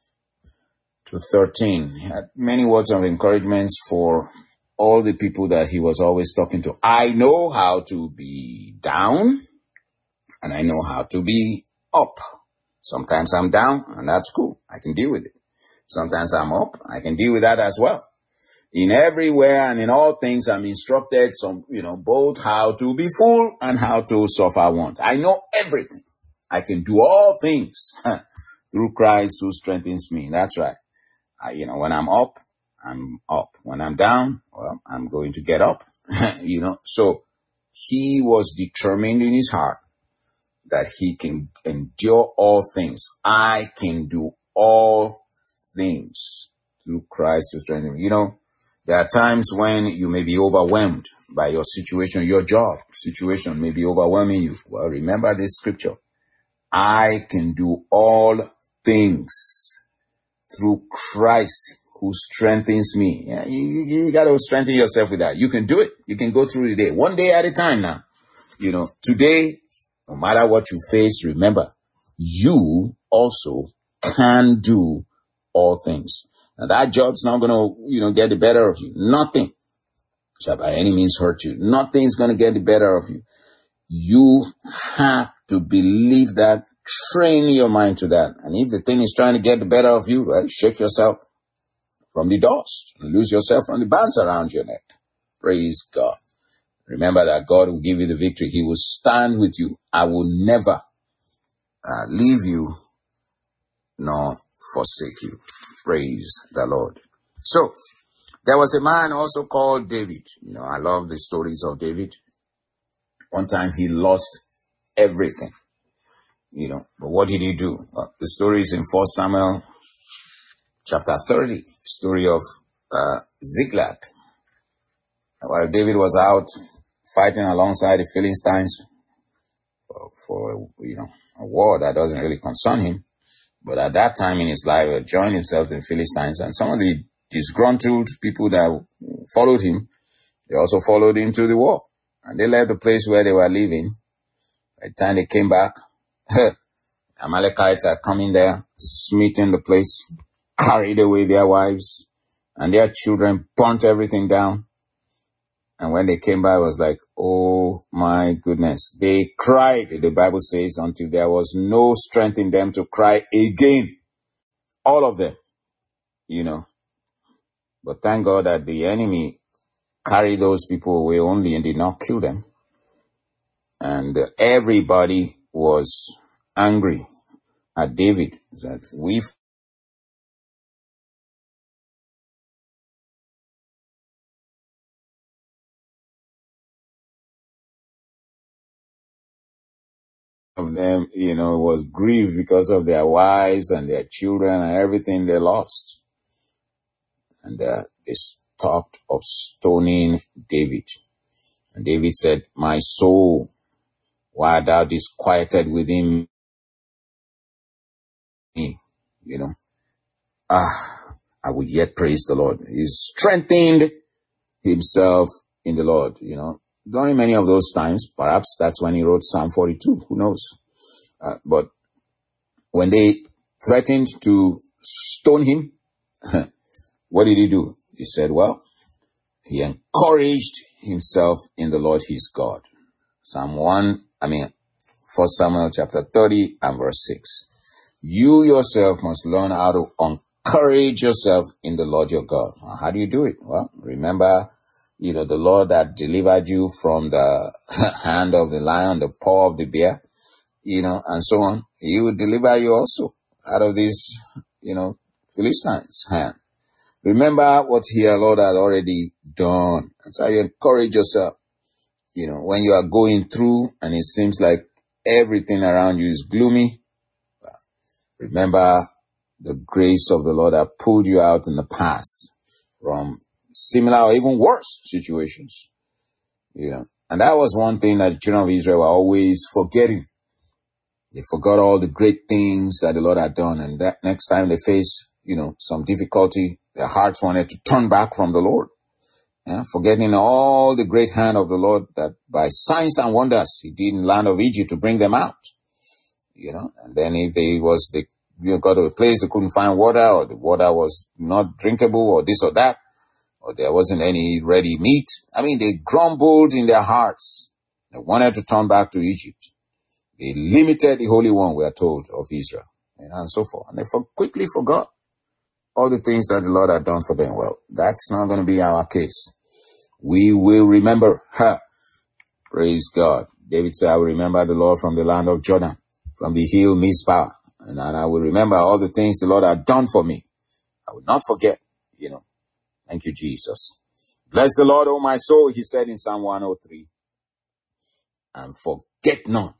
to 13. He had many words of encouragement for all the people that he was always talking to. I know how to be down and I know how to be up. Sometimes I'm down and that's cool. I can deal with it. Sometimes I'm up. I can deal with that as well. In everywhere and in all things, I'm instructed both how to be full and how to suffer want. I know everything. I can do all things through Christ who strengthens me. That's right. When I'm up, I'm up. When I'm down, well, I'm going to get up. So he was determined in his heart, that he can endure all things. I can do all things through Christ who strengthens me. There are times when you may be overwhelmed by your situation, your job situation may be overwhelming you. Well, remember this scripture. I can do all things through Christ who strengthens me. Yeah, you got to strengthen yourself with that. You can do it. You can go through the day, one day at a time now. Today, no matter what you face, remember, you also can do all things. Now that job's not going to, get the better of you. Nothing shall by any means hurt you. Nothing's going to get the better of you. You have to believe that, train your mind to that. And if the thing is trying to get the better of you, well, shake yourself from the dust and lose yourself from the bands around your neck. Praise God. Remember that God will give you the victory. He will stand with you. I will never leave you nor forsake you. Praise the Lord. So, there was a man also called David. I love the stories of David. One time he lost everything. But what did he do? The story is in 1 Samuel chapter 30, story of Ziklag. While David was out fighting alongside the Philistines for a war that doesn't really concern him. But at that time in his life, he joined himself to the Philistines, and some of the disgruntled people that followed him, they also followed him to the war. And they left the place where they were living. By the time they came back, Amalekites are coming there, smitten the place, carried away their wives and their children, burnt everything down. And when they came by, it was like, oh my goodness. They cried, the Bible says, until there was no strength in them to cry again. All of them, But thank God that the enemy carried those people away only and did not kill them. And everybody was angry at David. That we've of them, was grieved because of their wives and their children and everything they lost. And they stopped of stoning David. And David said, my soul, why art thou disquieted within me? I would yet praise the Lord. He strengthened himself in the Lord, During many of those times, perhaps that's when he wrote Psalm 42. Who knows? But when they threatened to stone him, what did he do? He said, he encouraged himself in the Lord his God. 1 Samuel chapter 30 and verse 6. You yourself must learn how to encourage yourself in the Lord your God. How do you do it? Well, remember, the Lord that delivered you from the hand of the lion, the paw of the bear, and so on. He will deliver you also out of these, Philistines' hand. Remember what the Lord has already done. That's how you encourage yourself. When you are going through and it seems like everything around you is gloomy, remember the grace of the Lord that pulled you out in the past from similar or even worse situations. And that was one thing that the children of Israel were always forgetting. They forgot all the great things that the Lord had done. And that next time they face, some difficulty, their hearts wanted to turn back from the Lord. Forgetting all the great hand of the Lord that by signs and wonders he did in the land of Egypt to bring them out. And then if they got to a place they couldn't find water, or the water was not drinkable, or this or that, or there wasn't any ready meat. They grumbled in their hearts. They wanted to turn back to Egypt. They limited the Holy One, we are told, of Israel, and so forth. And they quickly forgot all the things that the Lord had done for them. Well, that's not going to be our case. We will remember her. Praise God. David said, I will remember the Lord from the land of Jordan, from the hill Mizpah. And I will remember all the things the Lord had done for me. I will not forget, Thank you, Jesus. Bless the Lord, O my soul, he said in Psalm 103. And forget not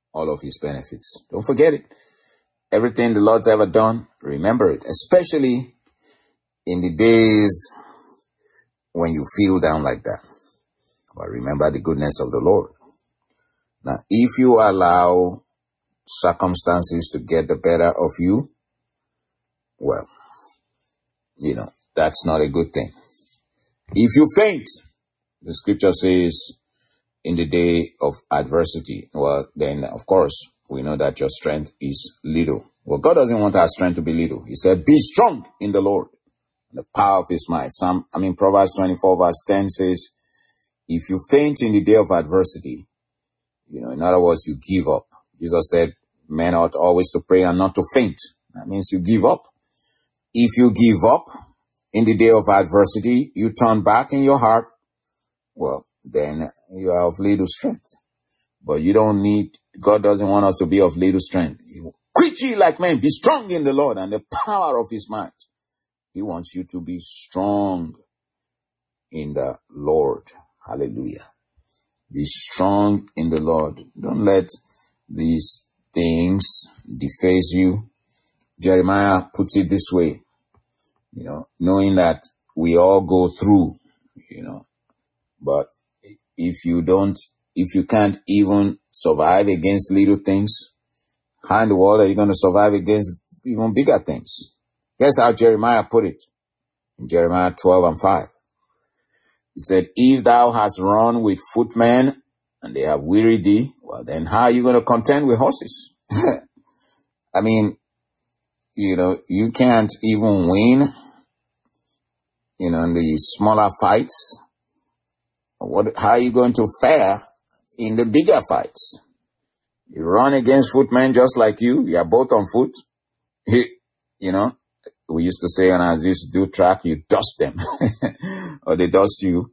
all of his benefits. Don't forget it. Everything the Lord's ever done, remember it, especially in the days when you feel down like that. But remember the goodness of the Lord. Now, if you allow circumstances to get the better of you, well, that's not a good thing. If you faint, the scripture says, in the day of adversity, well, then, of course, we know that your strength is little. Well, God doesn't want our strength to be little. He said, be strong in the Lord, the power of his might. Proverbs 24 verse 10 says, if you faint in the day of adversity, in other words, you give up. Jesus said, men ought always to pray and not to faint. That means you give up. If you give up in the day of adversity, you turn back in your heart, well, then you are of little strength. But God doesn't want us to be of little strength. Quit ye like men, be strong in the Lord and the power of his might. He wants you to be strong in the Lord. Hallelujah. Be strong in the Lord. Don't let these things deface you. Jeremiah puts it this way, knowing that we all go through, but if you can't even survive against little things, how in the world are you going to survive against even bigger things? Here's how Jeremiah put it in Jeremiah 12 and 5. He said, if thou hast run with footmen and they have wearied thee, well, then how are you going to contend with horses? You can't even win, in the smaller fights. How are you going to fare in the bigger fights? You run against footmen just like you are both on foot. We used to say when I used to do track, you dust them or they dust you,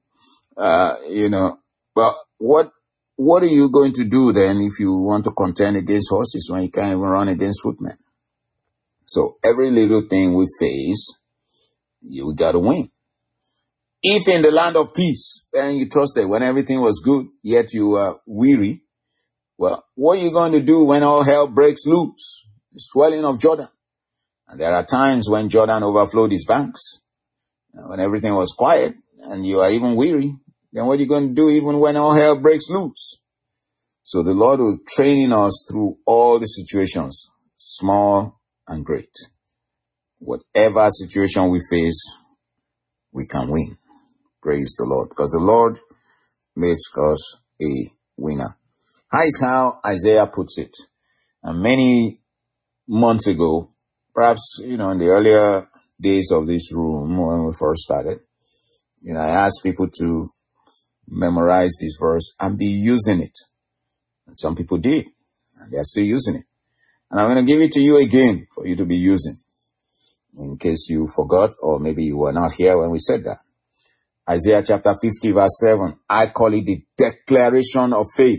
but what are you going to do then if you want to contend against horses when you can't even run against footmen? So every little thing we face, we got to win. If in the land of peace, and you trusted when everything was good, yet you were weary, well, what are you going to do when all hell breaks loose? The swelling of Jordan. And there are times when Jordan overflowed his banks. When everything was quiet and you are even weary, then what are you going to do even when all hell breaks loose? So the Lord will train us through all the situations, small and great. Whatever situation we face, we can win. Praise the Lord. Because the Lord makes us a winner. How is how Isaiah puts it. And many months ago, perhaps, in the earlier days of this room when we first started, I asked people to memorize this verse and be using it. And some people did. And they're still using it. And I'm going to give it to you again for you to be using. In case you forgot or maybe you were not here when we said that. Isaiah chapter 50 verse 7. I call it the declaration of faith.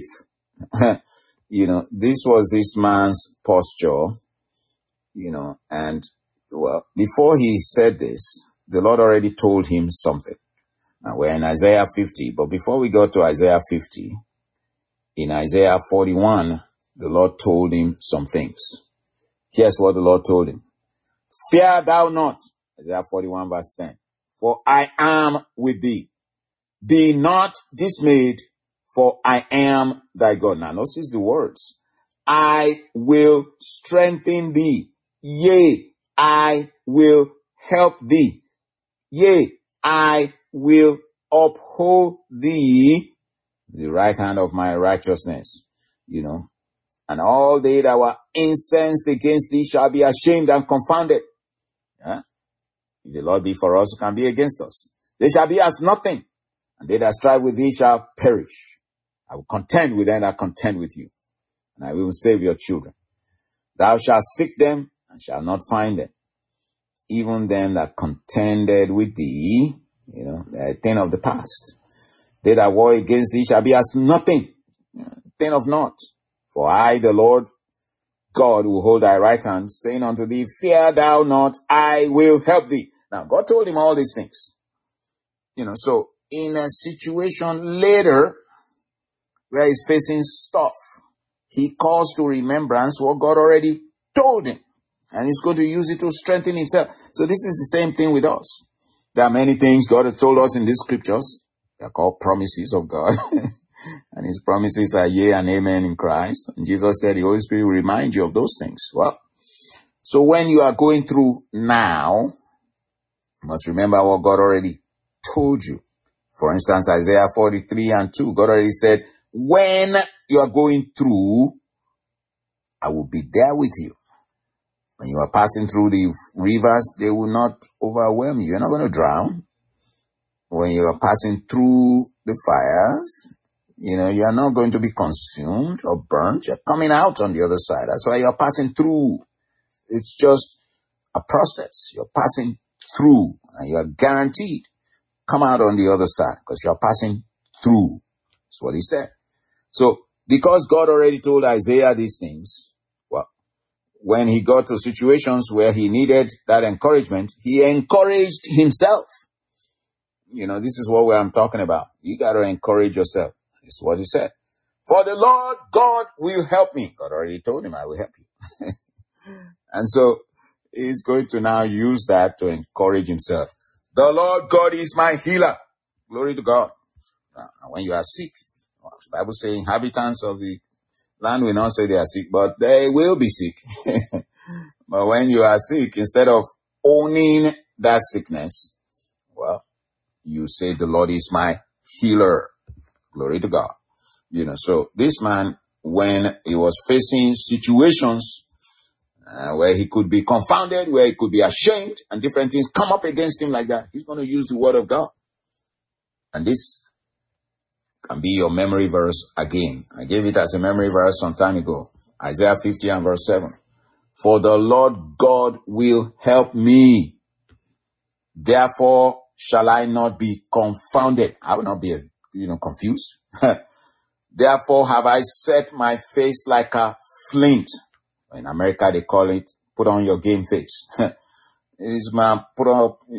This was this man's posture, and well, before he said this, the Lord already told him something. Now we're in Isaiah 50, but before we go to Isaiah 50, in Isaiah 41, the Lord told him some things. Here's what the Lord told him. Fear thou not, Isaiah 41 verse 10, for I am with thee. Be not dismayed, for I am thy God. Now notice the words. I will strengthen thee. Yea, I will help thee. Yea, I will uphold thee with the right hand of my righteousness. And all they that were incensed against thee shall be ashamed and confounded. If the Lord be for us, who can be against us? They shall be as nothing, and they that strive with thee shall perish. I will contend with them that contend with you, and I will save your children. Thou shalt seek them, and shalt not find them. Even them that contended with thee, a thing of the past. They that war against thee shall be as nothing, thing of naught. For I, the Lord God, will hold thy right hand, saying unto thee, fear thou not, I will help thee. Now, God told him all these things. So in a situation later where he's facing stuff, he calls to remembrance what God already told him. And he's going to use it to strengthen himself. So this is the same thing with us. There are many things God has told us in these scriptures. They are called promises of God. And his promises are yea and amen in Christ. And Jesus said the Holy Spirit will remind you of those things. Well, so when you are going through now, you must remember what God already told you. For instance, Isaiah 43:2, God already said, when you are going through, I will be there with you. When you are passing through the rivers, they will not overwhelm you. You're not going to drown. When you are passing through the fires, you are not going to be consumed or burnt. You're coming out on the other side. That's why you're passing through. It's just a process. You're passing through and you're guaranteed come out on the other side because you're passing through. That's what he said. So because God already told Isaiah these things, well, when he got to situations where he needed that encouragement, he encouraged himself. This is what I'm talking about. You got to encourage yourself. This is what he said. For the Lord God will help me. God already told him, I will help you. And so he's going to now use that to encourage himself. The Lord God is my healer. Glory to God. Now, when you are sick, the Bible says inhabitants of the land will not say they are sick, but they will be sick. But when you are sick, instead of owning that sickness, well, you say the Lord is my healer. Glory to God. So this man, when he was facing situations where he could be confounded, where he could be ashamed, and different things come up against him like that, he's going to use the word of God. And this can be your memory verse again. I gave it as a memory verse some time ago. Isaiah 50:7. For the Lord God will help me. Therefore shall I not be confounded. I will not be, confused. Therefore have I set my face like a flint. In America, they call it, put on your game face. This man put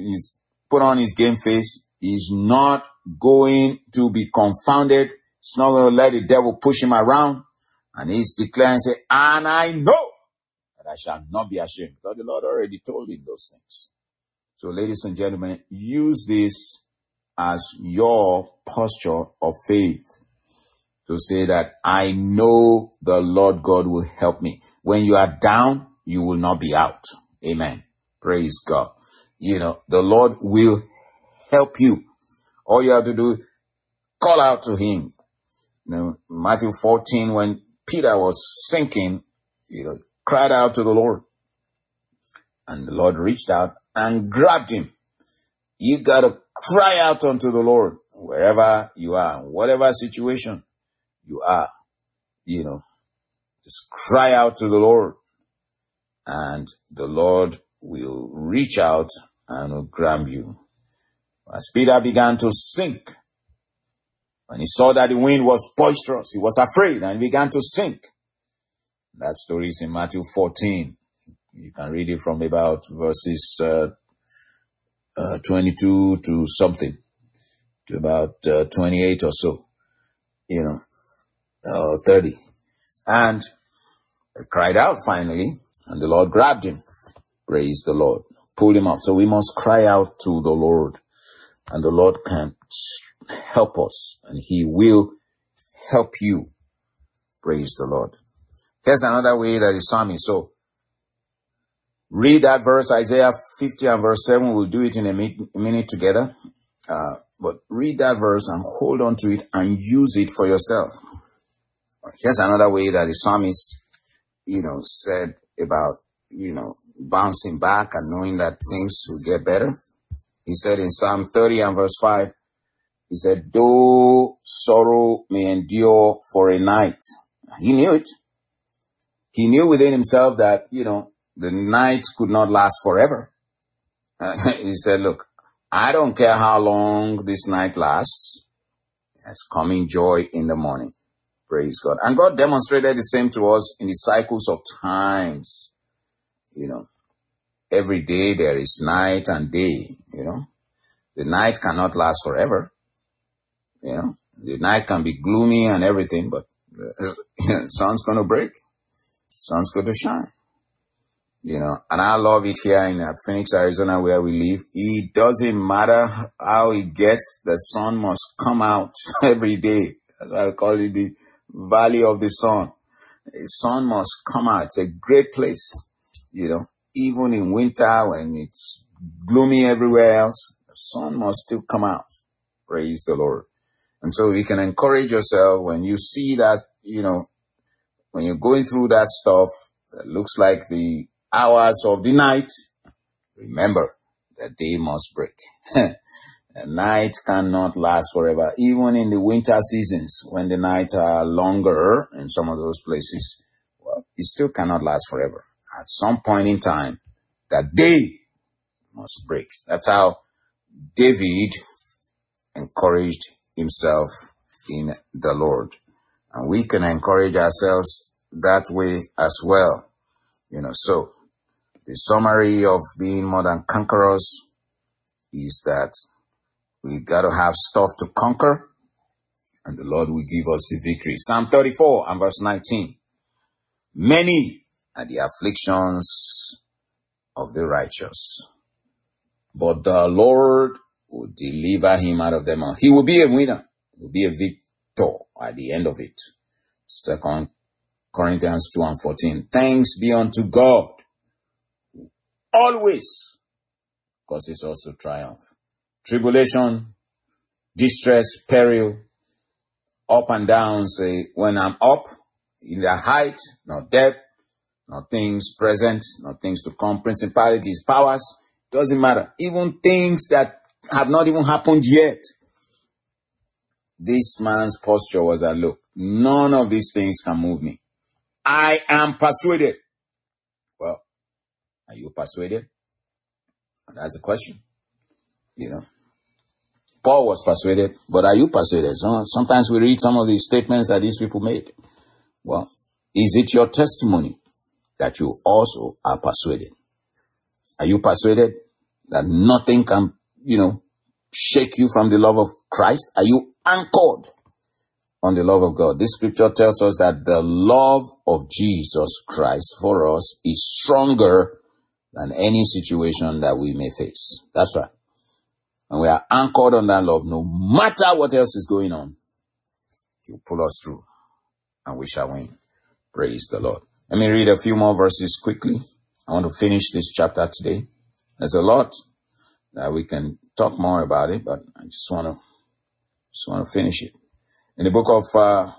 on his game face. He's not going to be confounded. He's not going to let the devil push him around. And he's declaring, say, and I know that I shall not be ashamed. Because the Lord already told him those things. So ladies and gentlemen, use this as your posture of faith. To say that I know the Lord God will help me. When you are down, you will not be out. Amen. Praise God. The Lord will help you. All you have to do, call out to him. Matthew 14, when Peter was sinking, cried out to the Lord. And the Lord reached out and grabbed him. You got to cry out unto the Lord wherever you are, whatever situation you are, just cry out to the Lord and the Lord will reach out and will grab you. As Peter began to sink, when he saw that the wind was boisterous, he was afraid and began to sink. That story is in Matthew 14. You can read it from about verses 22 to something, to about 28 or so, 30. And he cried out finally, and the Lord grabbed him. Praise the Lord. Pulled him up. So we must cry out to the Lord, and the Lord can help us, and he will help you. Praise the Lord. Here's another way that the psalmist. So read that verse, Isaiah 50:7. We'll do it in a minute together. But read that verse and hold on to it and use it for yourself. Here's another way that the psalmist, said about, bouncing back and knowing that things will get better. He said in Psalm 30:5, he said, though sorrow may endure for a night. He knew it. He knew within himself that, the night could not last forever. He said, look, I don't care how long this night lasts. It's coming joy in the morning. Praise God. And God demonstrated the same to us in the cycles of times. Every day there is night and day, The night cannot last forever. The night can be gloomy and everything, but Sun's going to break. Sun's going to shine. And I love it here in Phoenix, Arizona, where we live. It doesn't matter how it gets, the sun must come out every day. That's why I call it the Valley of the Sun. The sun must come out. It's a great place, even in winter when it's gloomy everywhere else, the sun must still come out. Praise the Lord. And so you can encourage yourself when you see that, when you're going through that stuff that looks like the hours of the night, remember that day must break. The night cannot last forever. Even in the winter seasons, when the nights are longer in some of those places, well, it still cannot last forever. At some point in time, that day must break. That's how David encouraged himself in the Lord. And we can encourage ourselves that way as well. So the summary of being more than conquerors is that we got to have stuff to conquer, and the Lord will give us the victory. Psalm 34 and verse 19. Many are the afflictions of the righteous, but the Lord will deliver him out of them all. He will be a winner. He will be a victor at the end of it. 2 Corinthians 2 and 14. Thanks be unto God, always causes us to triumph. Tribulation, distress, peril, up and down. Say, when I'm up, in the height, not depth, not things present, not things to come, principalities, powers, doesn't matter. Even things that have not even happened yet. This man's posture was that, look, none of these things can move me. I am persuaded. Well, are you persuaded? That's the question. Paul was persuaded, but are you persuaded? Sometimes we read some of these statements that these people made. Well, is it your testimony that you also are persuaded? Are you persuaded that nothing can, shake you from the love of Christ? Are you anchored on the love of God? This scripture tells us that the love of Jesus Christ for us is stronger than any situation that we may face. That's right. And we are anchored on that love. No matter what else is going on, He'll pull us through and we shall win. Praise the Lord. Let me read a few more verses quickly. I want to finish this chapter today. There's a lot that we can talk more about it, but I just want to finish it. In the book of,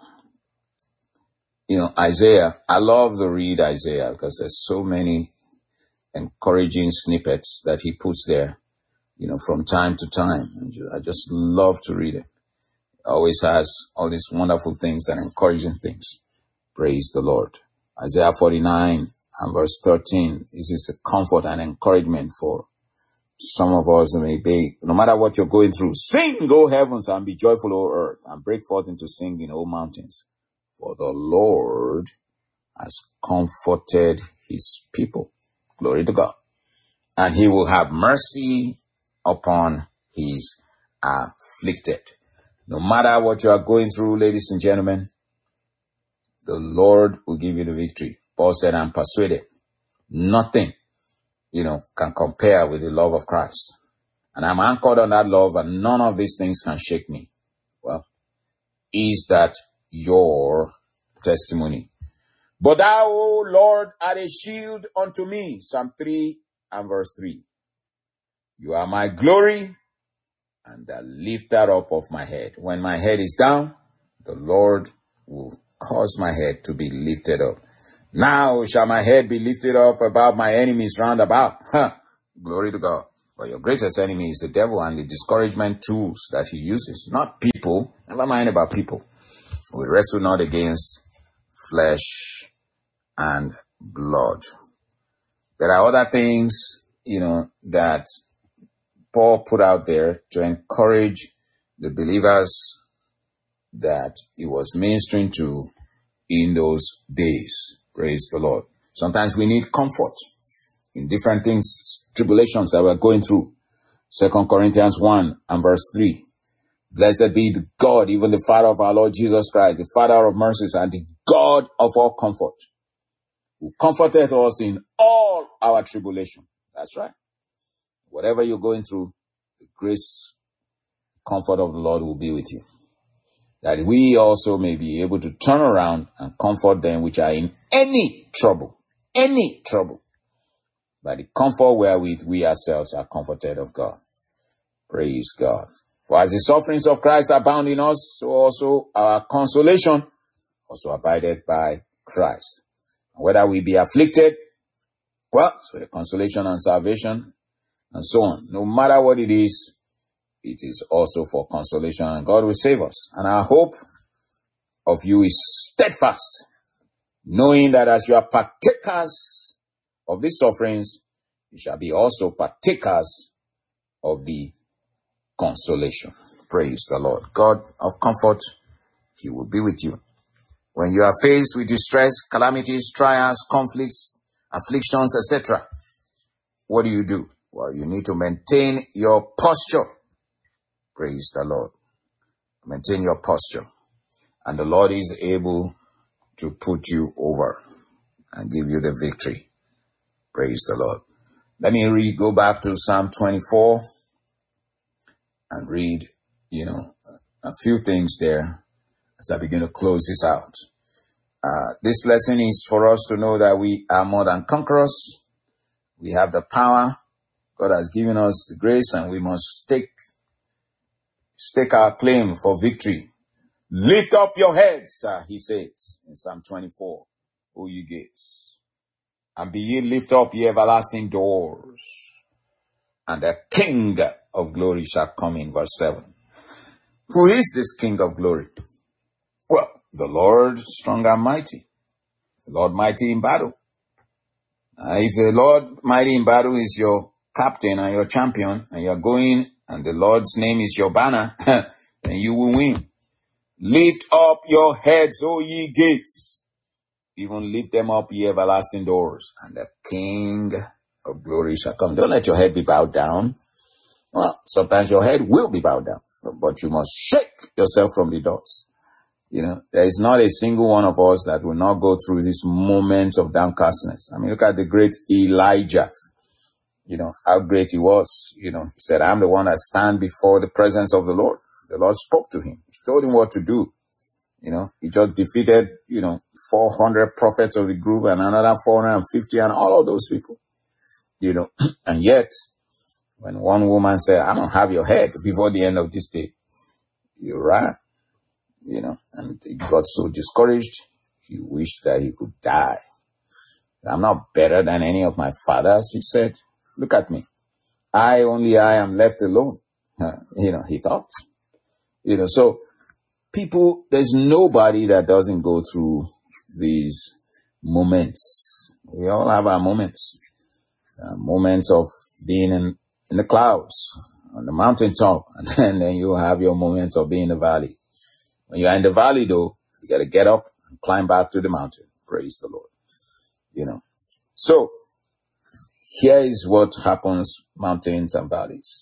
Isaiah, I love to read Isaiah because there's so many encouraging snippets that he puts there, from time to time. I just love to read it. It always has all these wonderful things and encouraging things. Praise the Lord. Isaiah 49 and verse 13 is a comfort and encouragement for some of us who may be, no matter what you're going through. Sing, O heavens, and be joyful, O earth, and break forth into singing, O mountains. For the Lord has comforted his people. Glory to God. And he will have mercy upon his afflicted. No matter what you are going through, ladies and gentlemen, the Lord will give you the victory. Paul said, I'm persuaded. Nothing, can compare with the love of Christ. And I'm anchored on that love, and none of these things can shake me. Well, is that your testimony? But thou, O Lord, art a shield unto me. Psalm 3 and verse 3. You are my glory and the lifter up of my head. When my head is down, the Lord will cause my head to be lifted up. Now shall my head be lifted up above my enemies round about. Glory to God. But your greatest enemy is the devil and the discouragement tools that he uses. Not people. Never mind about people. We wrestle not against flesh and blood. There are other things, that Paul put out there to encourage the believers that he was ministering to in those days. Praise the Lord. Sometimes we need comfort in different things, tribulations that we're going through. 2 Corinthians 1 and verse 3. Blessed be the God, even the Father of our Lord Jesus Christ, the Father of mercies and the God of all comfort, who comforteth us in all our tribulation. That's right. Whatever you're going through, the grace, comfort of the Lord will be with you, that we also may be able to turn around and comfort them which are in any trouble, by the comfort wherewith we ourselves are comforted of God. Praise God. For as the sufferings of Christ abound in us, so also our consolation also abideth by Christ. And whether we be afflicted, well, so the consolation and salvation, and so on. No matter what it is also for consolation, and God will save us. And our hope of you is steadfast, knowing that as you are partakers of these sufferings, you shall be also partakers of the consolation. Praise the Lord. God of comfort, he will be with you. When you are faced with distress, calamities, trials, conflicts, afflictions, etc., what do? Well, you need to maintain your posture. Praise the Lord. Maintain your posture. And the Lord is able to put you over and give you the victory. Praise the Lord. Let me go back to Psalm 24 and read, a few things there as I begin to close this out. This lesson is for us to know that we are more than conquerors. We have the power. God has given us the grace, and we must stake our claim for victory. Lift up your heads, he says in Psalm 24, O ye gates, and be ye lift up, ye everlasting doors, and the King of glory shall come in. Verse 7. Who is this King of glory? Well, the Lord strong and mighty. The Lord mighty in battle. If the Lord mighty in battle is your captain and your champion, and you're going, and the Lord's name is your banner, then you will win. Lift up your heads, O ye gates. Even lift them up, ye everlasting doors, and the King of glory shall come. Don't let your head be bowed down. Well, sometimes your head will be bowed down, but you must shake yourself from the dust. There is not a single one of us that will not go through these moments of downcastness. I mean, look at the great Elijah. How great he was. He said, I'm the one that stand before the presence of the Lord. The Lord spoke to him. He told him what to do. He just defeated, 400 prophets of the group and another 450 and all of those people. And yet, when one woman said, I'm going to have your head before the end of this day, you're right. And he got so discouraged, he wished that he could die. I'm not better than any of my fathers, he said. Look at me. I am left alone. He thought. So people, there's nobody that doesn't go through these moments. We all have our moments. Moments of being in the clouds, on the mountaintop, and then you have your moments of being in the valley. When you're in the valley, though, you got to get up and climb back to the mountain. Praise the Lord. So here is what happens, mountains and valleys.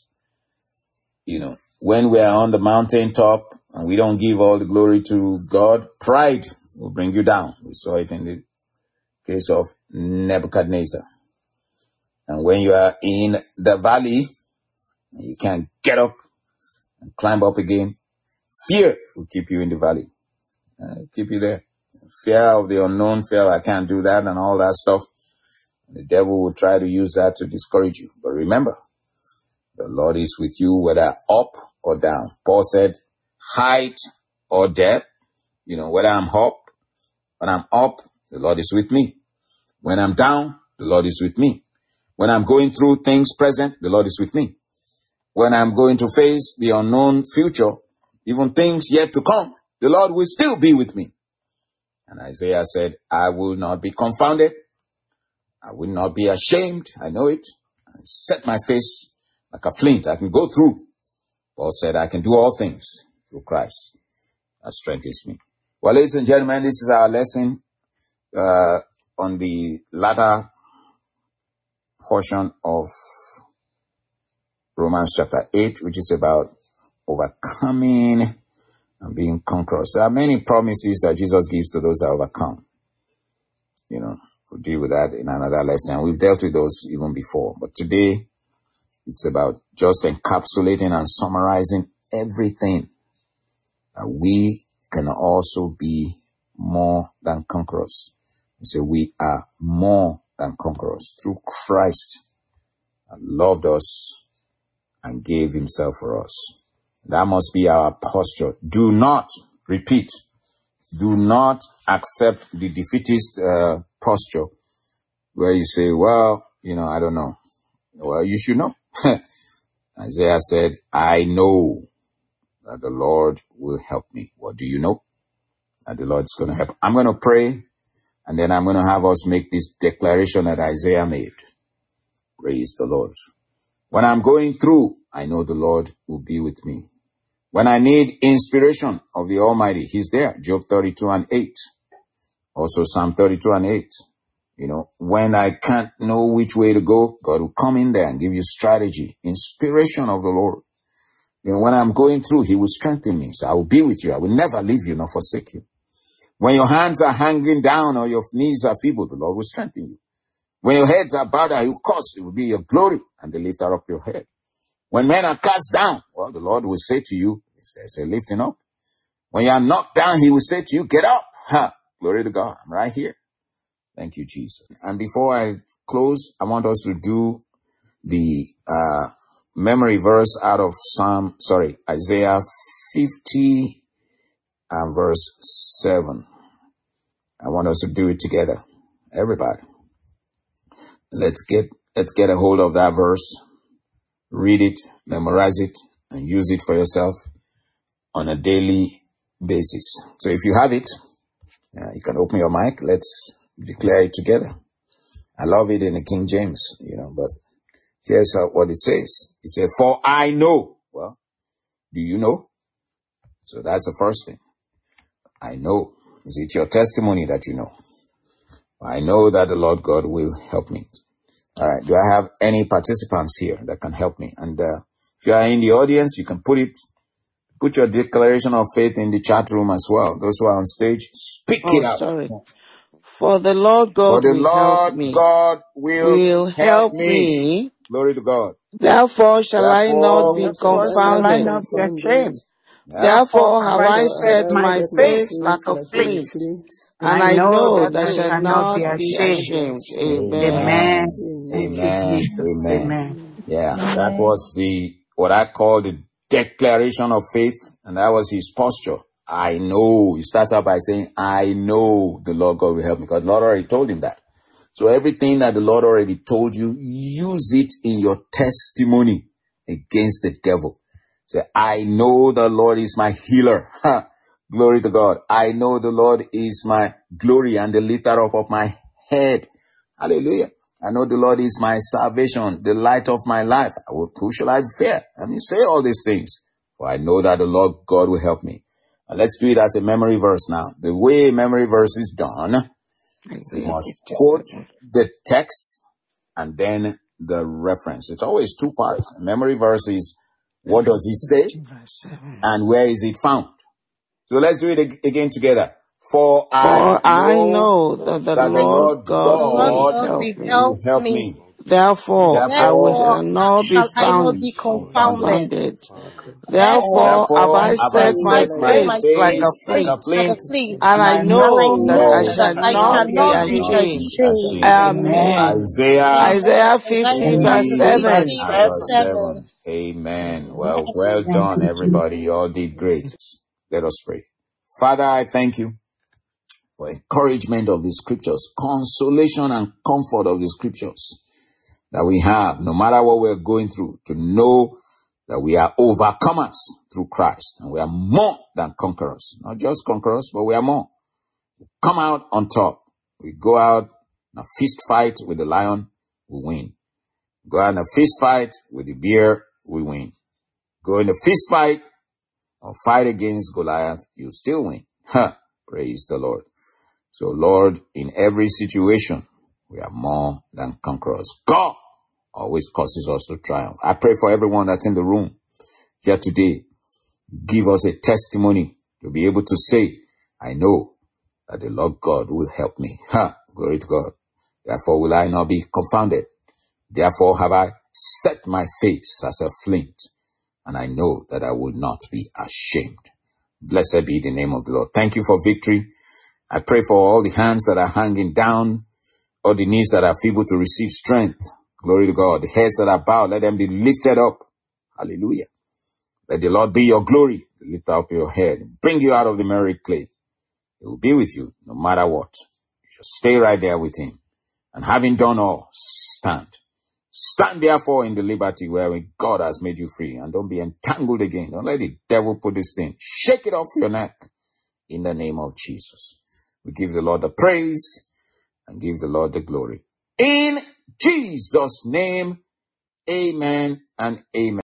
When we are on the mountaintop and we don't give all the glory to God, pride will bring you down. We saw it in the case of Nebuchadnezzar. And when you are in the valley, you can't get up and climb up again, fear will keep you in the valley. Keep you there. Fear of the unknown, fear I can't do that and all that stuff. The devil will try to use that to discourage you. But remember, the Lord is with you whether up or down. Paul said, height or depth, whether I'm up, when I'm up, the Lord is with me. When I'm down, the Lord is with me. When I'm going through things present, the Lord is with me. When I'm going to face the unknown future, even things yet to come, the Lord will still be with me. And Isaiah said, I will not be confounded. I will not be ashamed. I know it. I set my face like a flint. I can go through. Paul said, I can do all things through Christ that strengthens me. Well, ladies and gentlemen, this is our lesson on the latter portion of Romans chapter 8, which is about overcoming and being conquerors. There are many promises that Jesus gives to those that overcome. We'll deal with that in another lesson. We've dealt with those even before. But today, it's about just encapsulating and summarizing everything that we can also be more than conquerors. So we are more than conquerors through Christ that loved us and gave himself for us. That must be our posture. Do not accept the defeatist posture where you say, well, I don't know. Well, you should know. Isaiah said, I know that the Lord will help me. What do you know? That the Lord is going to help. I'm going to pray, and then I'm going to have us make this declaration that Isaiah made. Praise the Lord. When I'm going through, I know the Lord will be with me. When I need inspiration of the Almighty, he's there. Job 32:8. Also Psalm 32:8. When I can't know which way to go, God will come in there and give you strategy, inspiration of the Lord. When I'm going through, he will strengthen me. So I will be with you. I will never leave you nor forsake you. When your hands are hanging down or your knees are feeble, the Lord will strengthen you. When your heads are bowed, he will cause it will be your glory and the lifter up your head. When men are cast down, well, the Lord will say to you, there's a lifting up. When you are knocked down, he will say to you, get up. Glory to God. I'm right here. Thank you, Jesus. And before I close, I want us to do the memory verse out of Isaiah 50 and verse 7. I want us to do it together. Everybody. Let's get a hold of that verse. Read it, memorize it, and use it for yourself on a daily basis. So if you have it, you can open your mic. Let's declare it together. I love it in the King James, but here's what it says. It says, for I know. Well, do you know? So that's the first thing. I know. Is it your testimony that you know? I know that the Lord God will help me. All right. Do I have any participants here that can help me? And if you are in the audience, you can put your declaration of faith in the chat room as well. Those who are on stage, speak it out. Sorry. For the Lord God will help me. Glory to God. Therefore shall I not be confounded. Therefore have I set my face like a flint, and I know that I shall not be ashamed. Amen. Amen. Amen. Yeah, that was what I call the declaration of faith, and that was his posture. I know. He starts out by saying, I know the Lord God will help me, because the Lord already told him that. So everything that the Lord already told you, use it in your testimony against the devil. Say, I know the Lord is my healer. Glory to God. I know the Lord is my glory and the lifter up of my head. Hallelujah. I know the Lord is my salvation, the light of my life. Who shall I fear? Say all these things. For I know that the Lord God will help me. Now, let's do it as a memory verse now. The way memory verse is done, you must quote the text and then the reference. It's always two parts. A memory verse is, what does he say? And where is it found? So let's do it again together. For I know that the Lord God will help me. Therefore, I will not be confounded. Therefore, have I set my face like a flint, and I know that I shall not be ashamed. Amen. Isaiah 50 verse 7. Amen. Well done, everybody. You all did great. Let us pray. Father, I thank you for encouragement of the scriptures, consolation and comfort of the scriptures that we have, no matter what we're going through, to know that we are overcomers through Christ, and we are more than conquerors. Not just conquerors, but we are more. We come out on top. We go out in a fist fight with the lion, we win. Go out in a fist fight with the bear, we win. Go in a fist fight or fight against Goliath, you still win. Praise the Lord. So Lord, in every situation, we are more than conquerors. God always causes us to triumph. I pray for everyone that's in the room here today, Give us a testimony to be able to say, I know that the Lord God will help me. Glory to God. Therefore will I not be confounded. Therefore have I set my face as a flint, and I know that I will not be ashamed. Blessed be the name of the Lord. Thank you for victory. I pray for all the hands that are hanging down, all the knees that are feeble to receive strength. Glory to God. The heads that are bowed, let them be lifted up. Hallelujah. Let the Lord be your glory. Lift up your head. Bring you out of the miry clay. He will be with you no matter what. You shall stay right there with him. And having done all, stand. Stand therefore in the liberty wherein God has made you free. And don't be entangled again. Don't let the devil put this thing. Shake it off your neck in the name of Jesus. We give the Lord the praise and give the Lord the glory. In Jesus' name, amen and amen.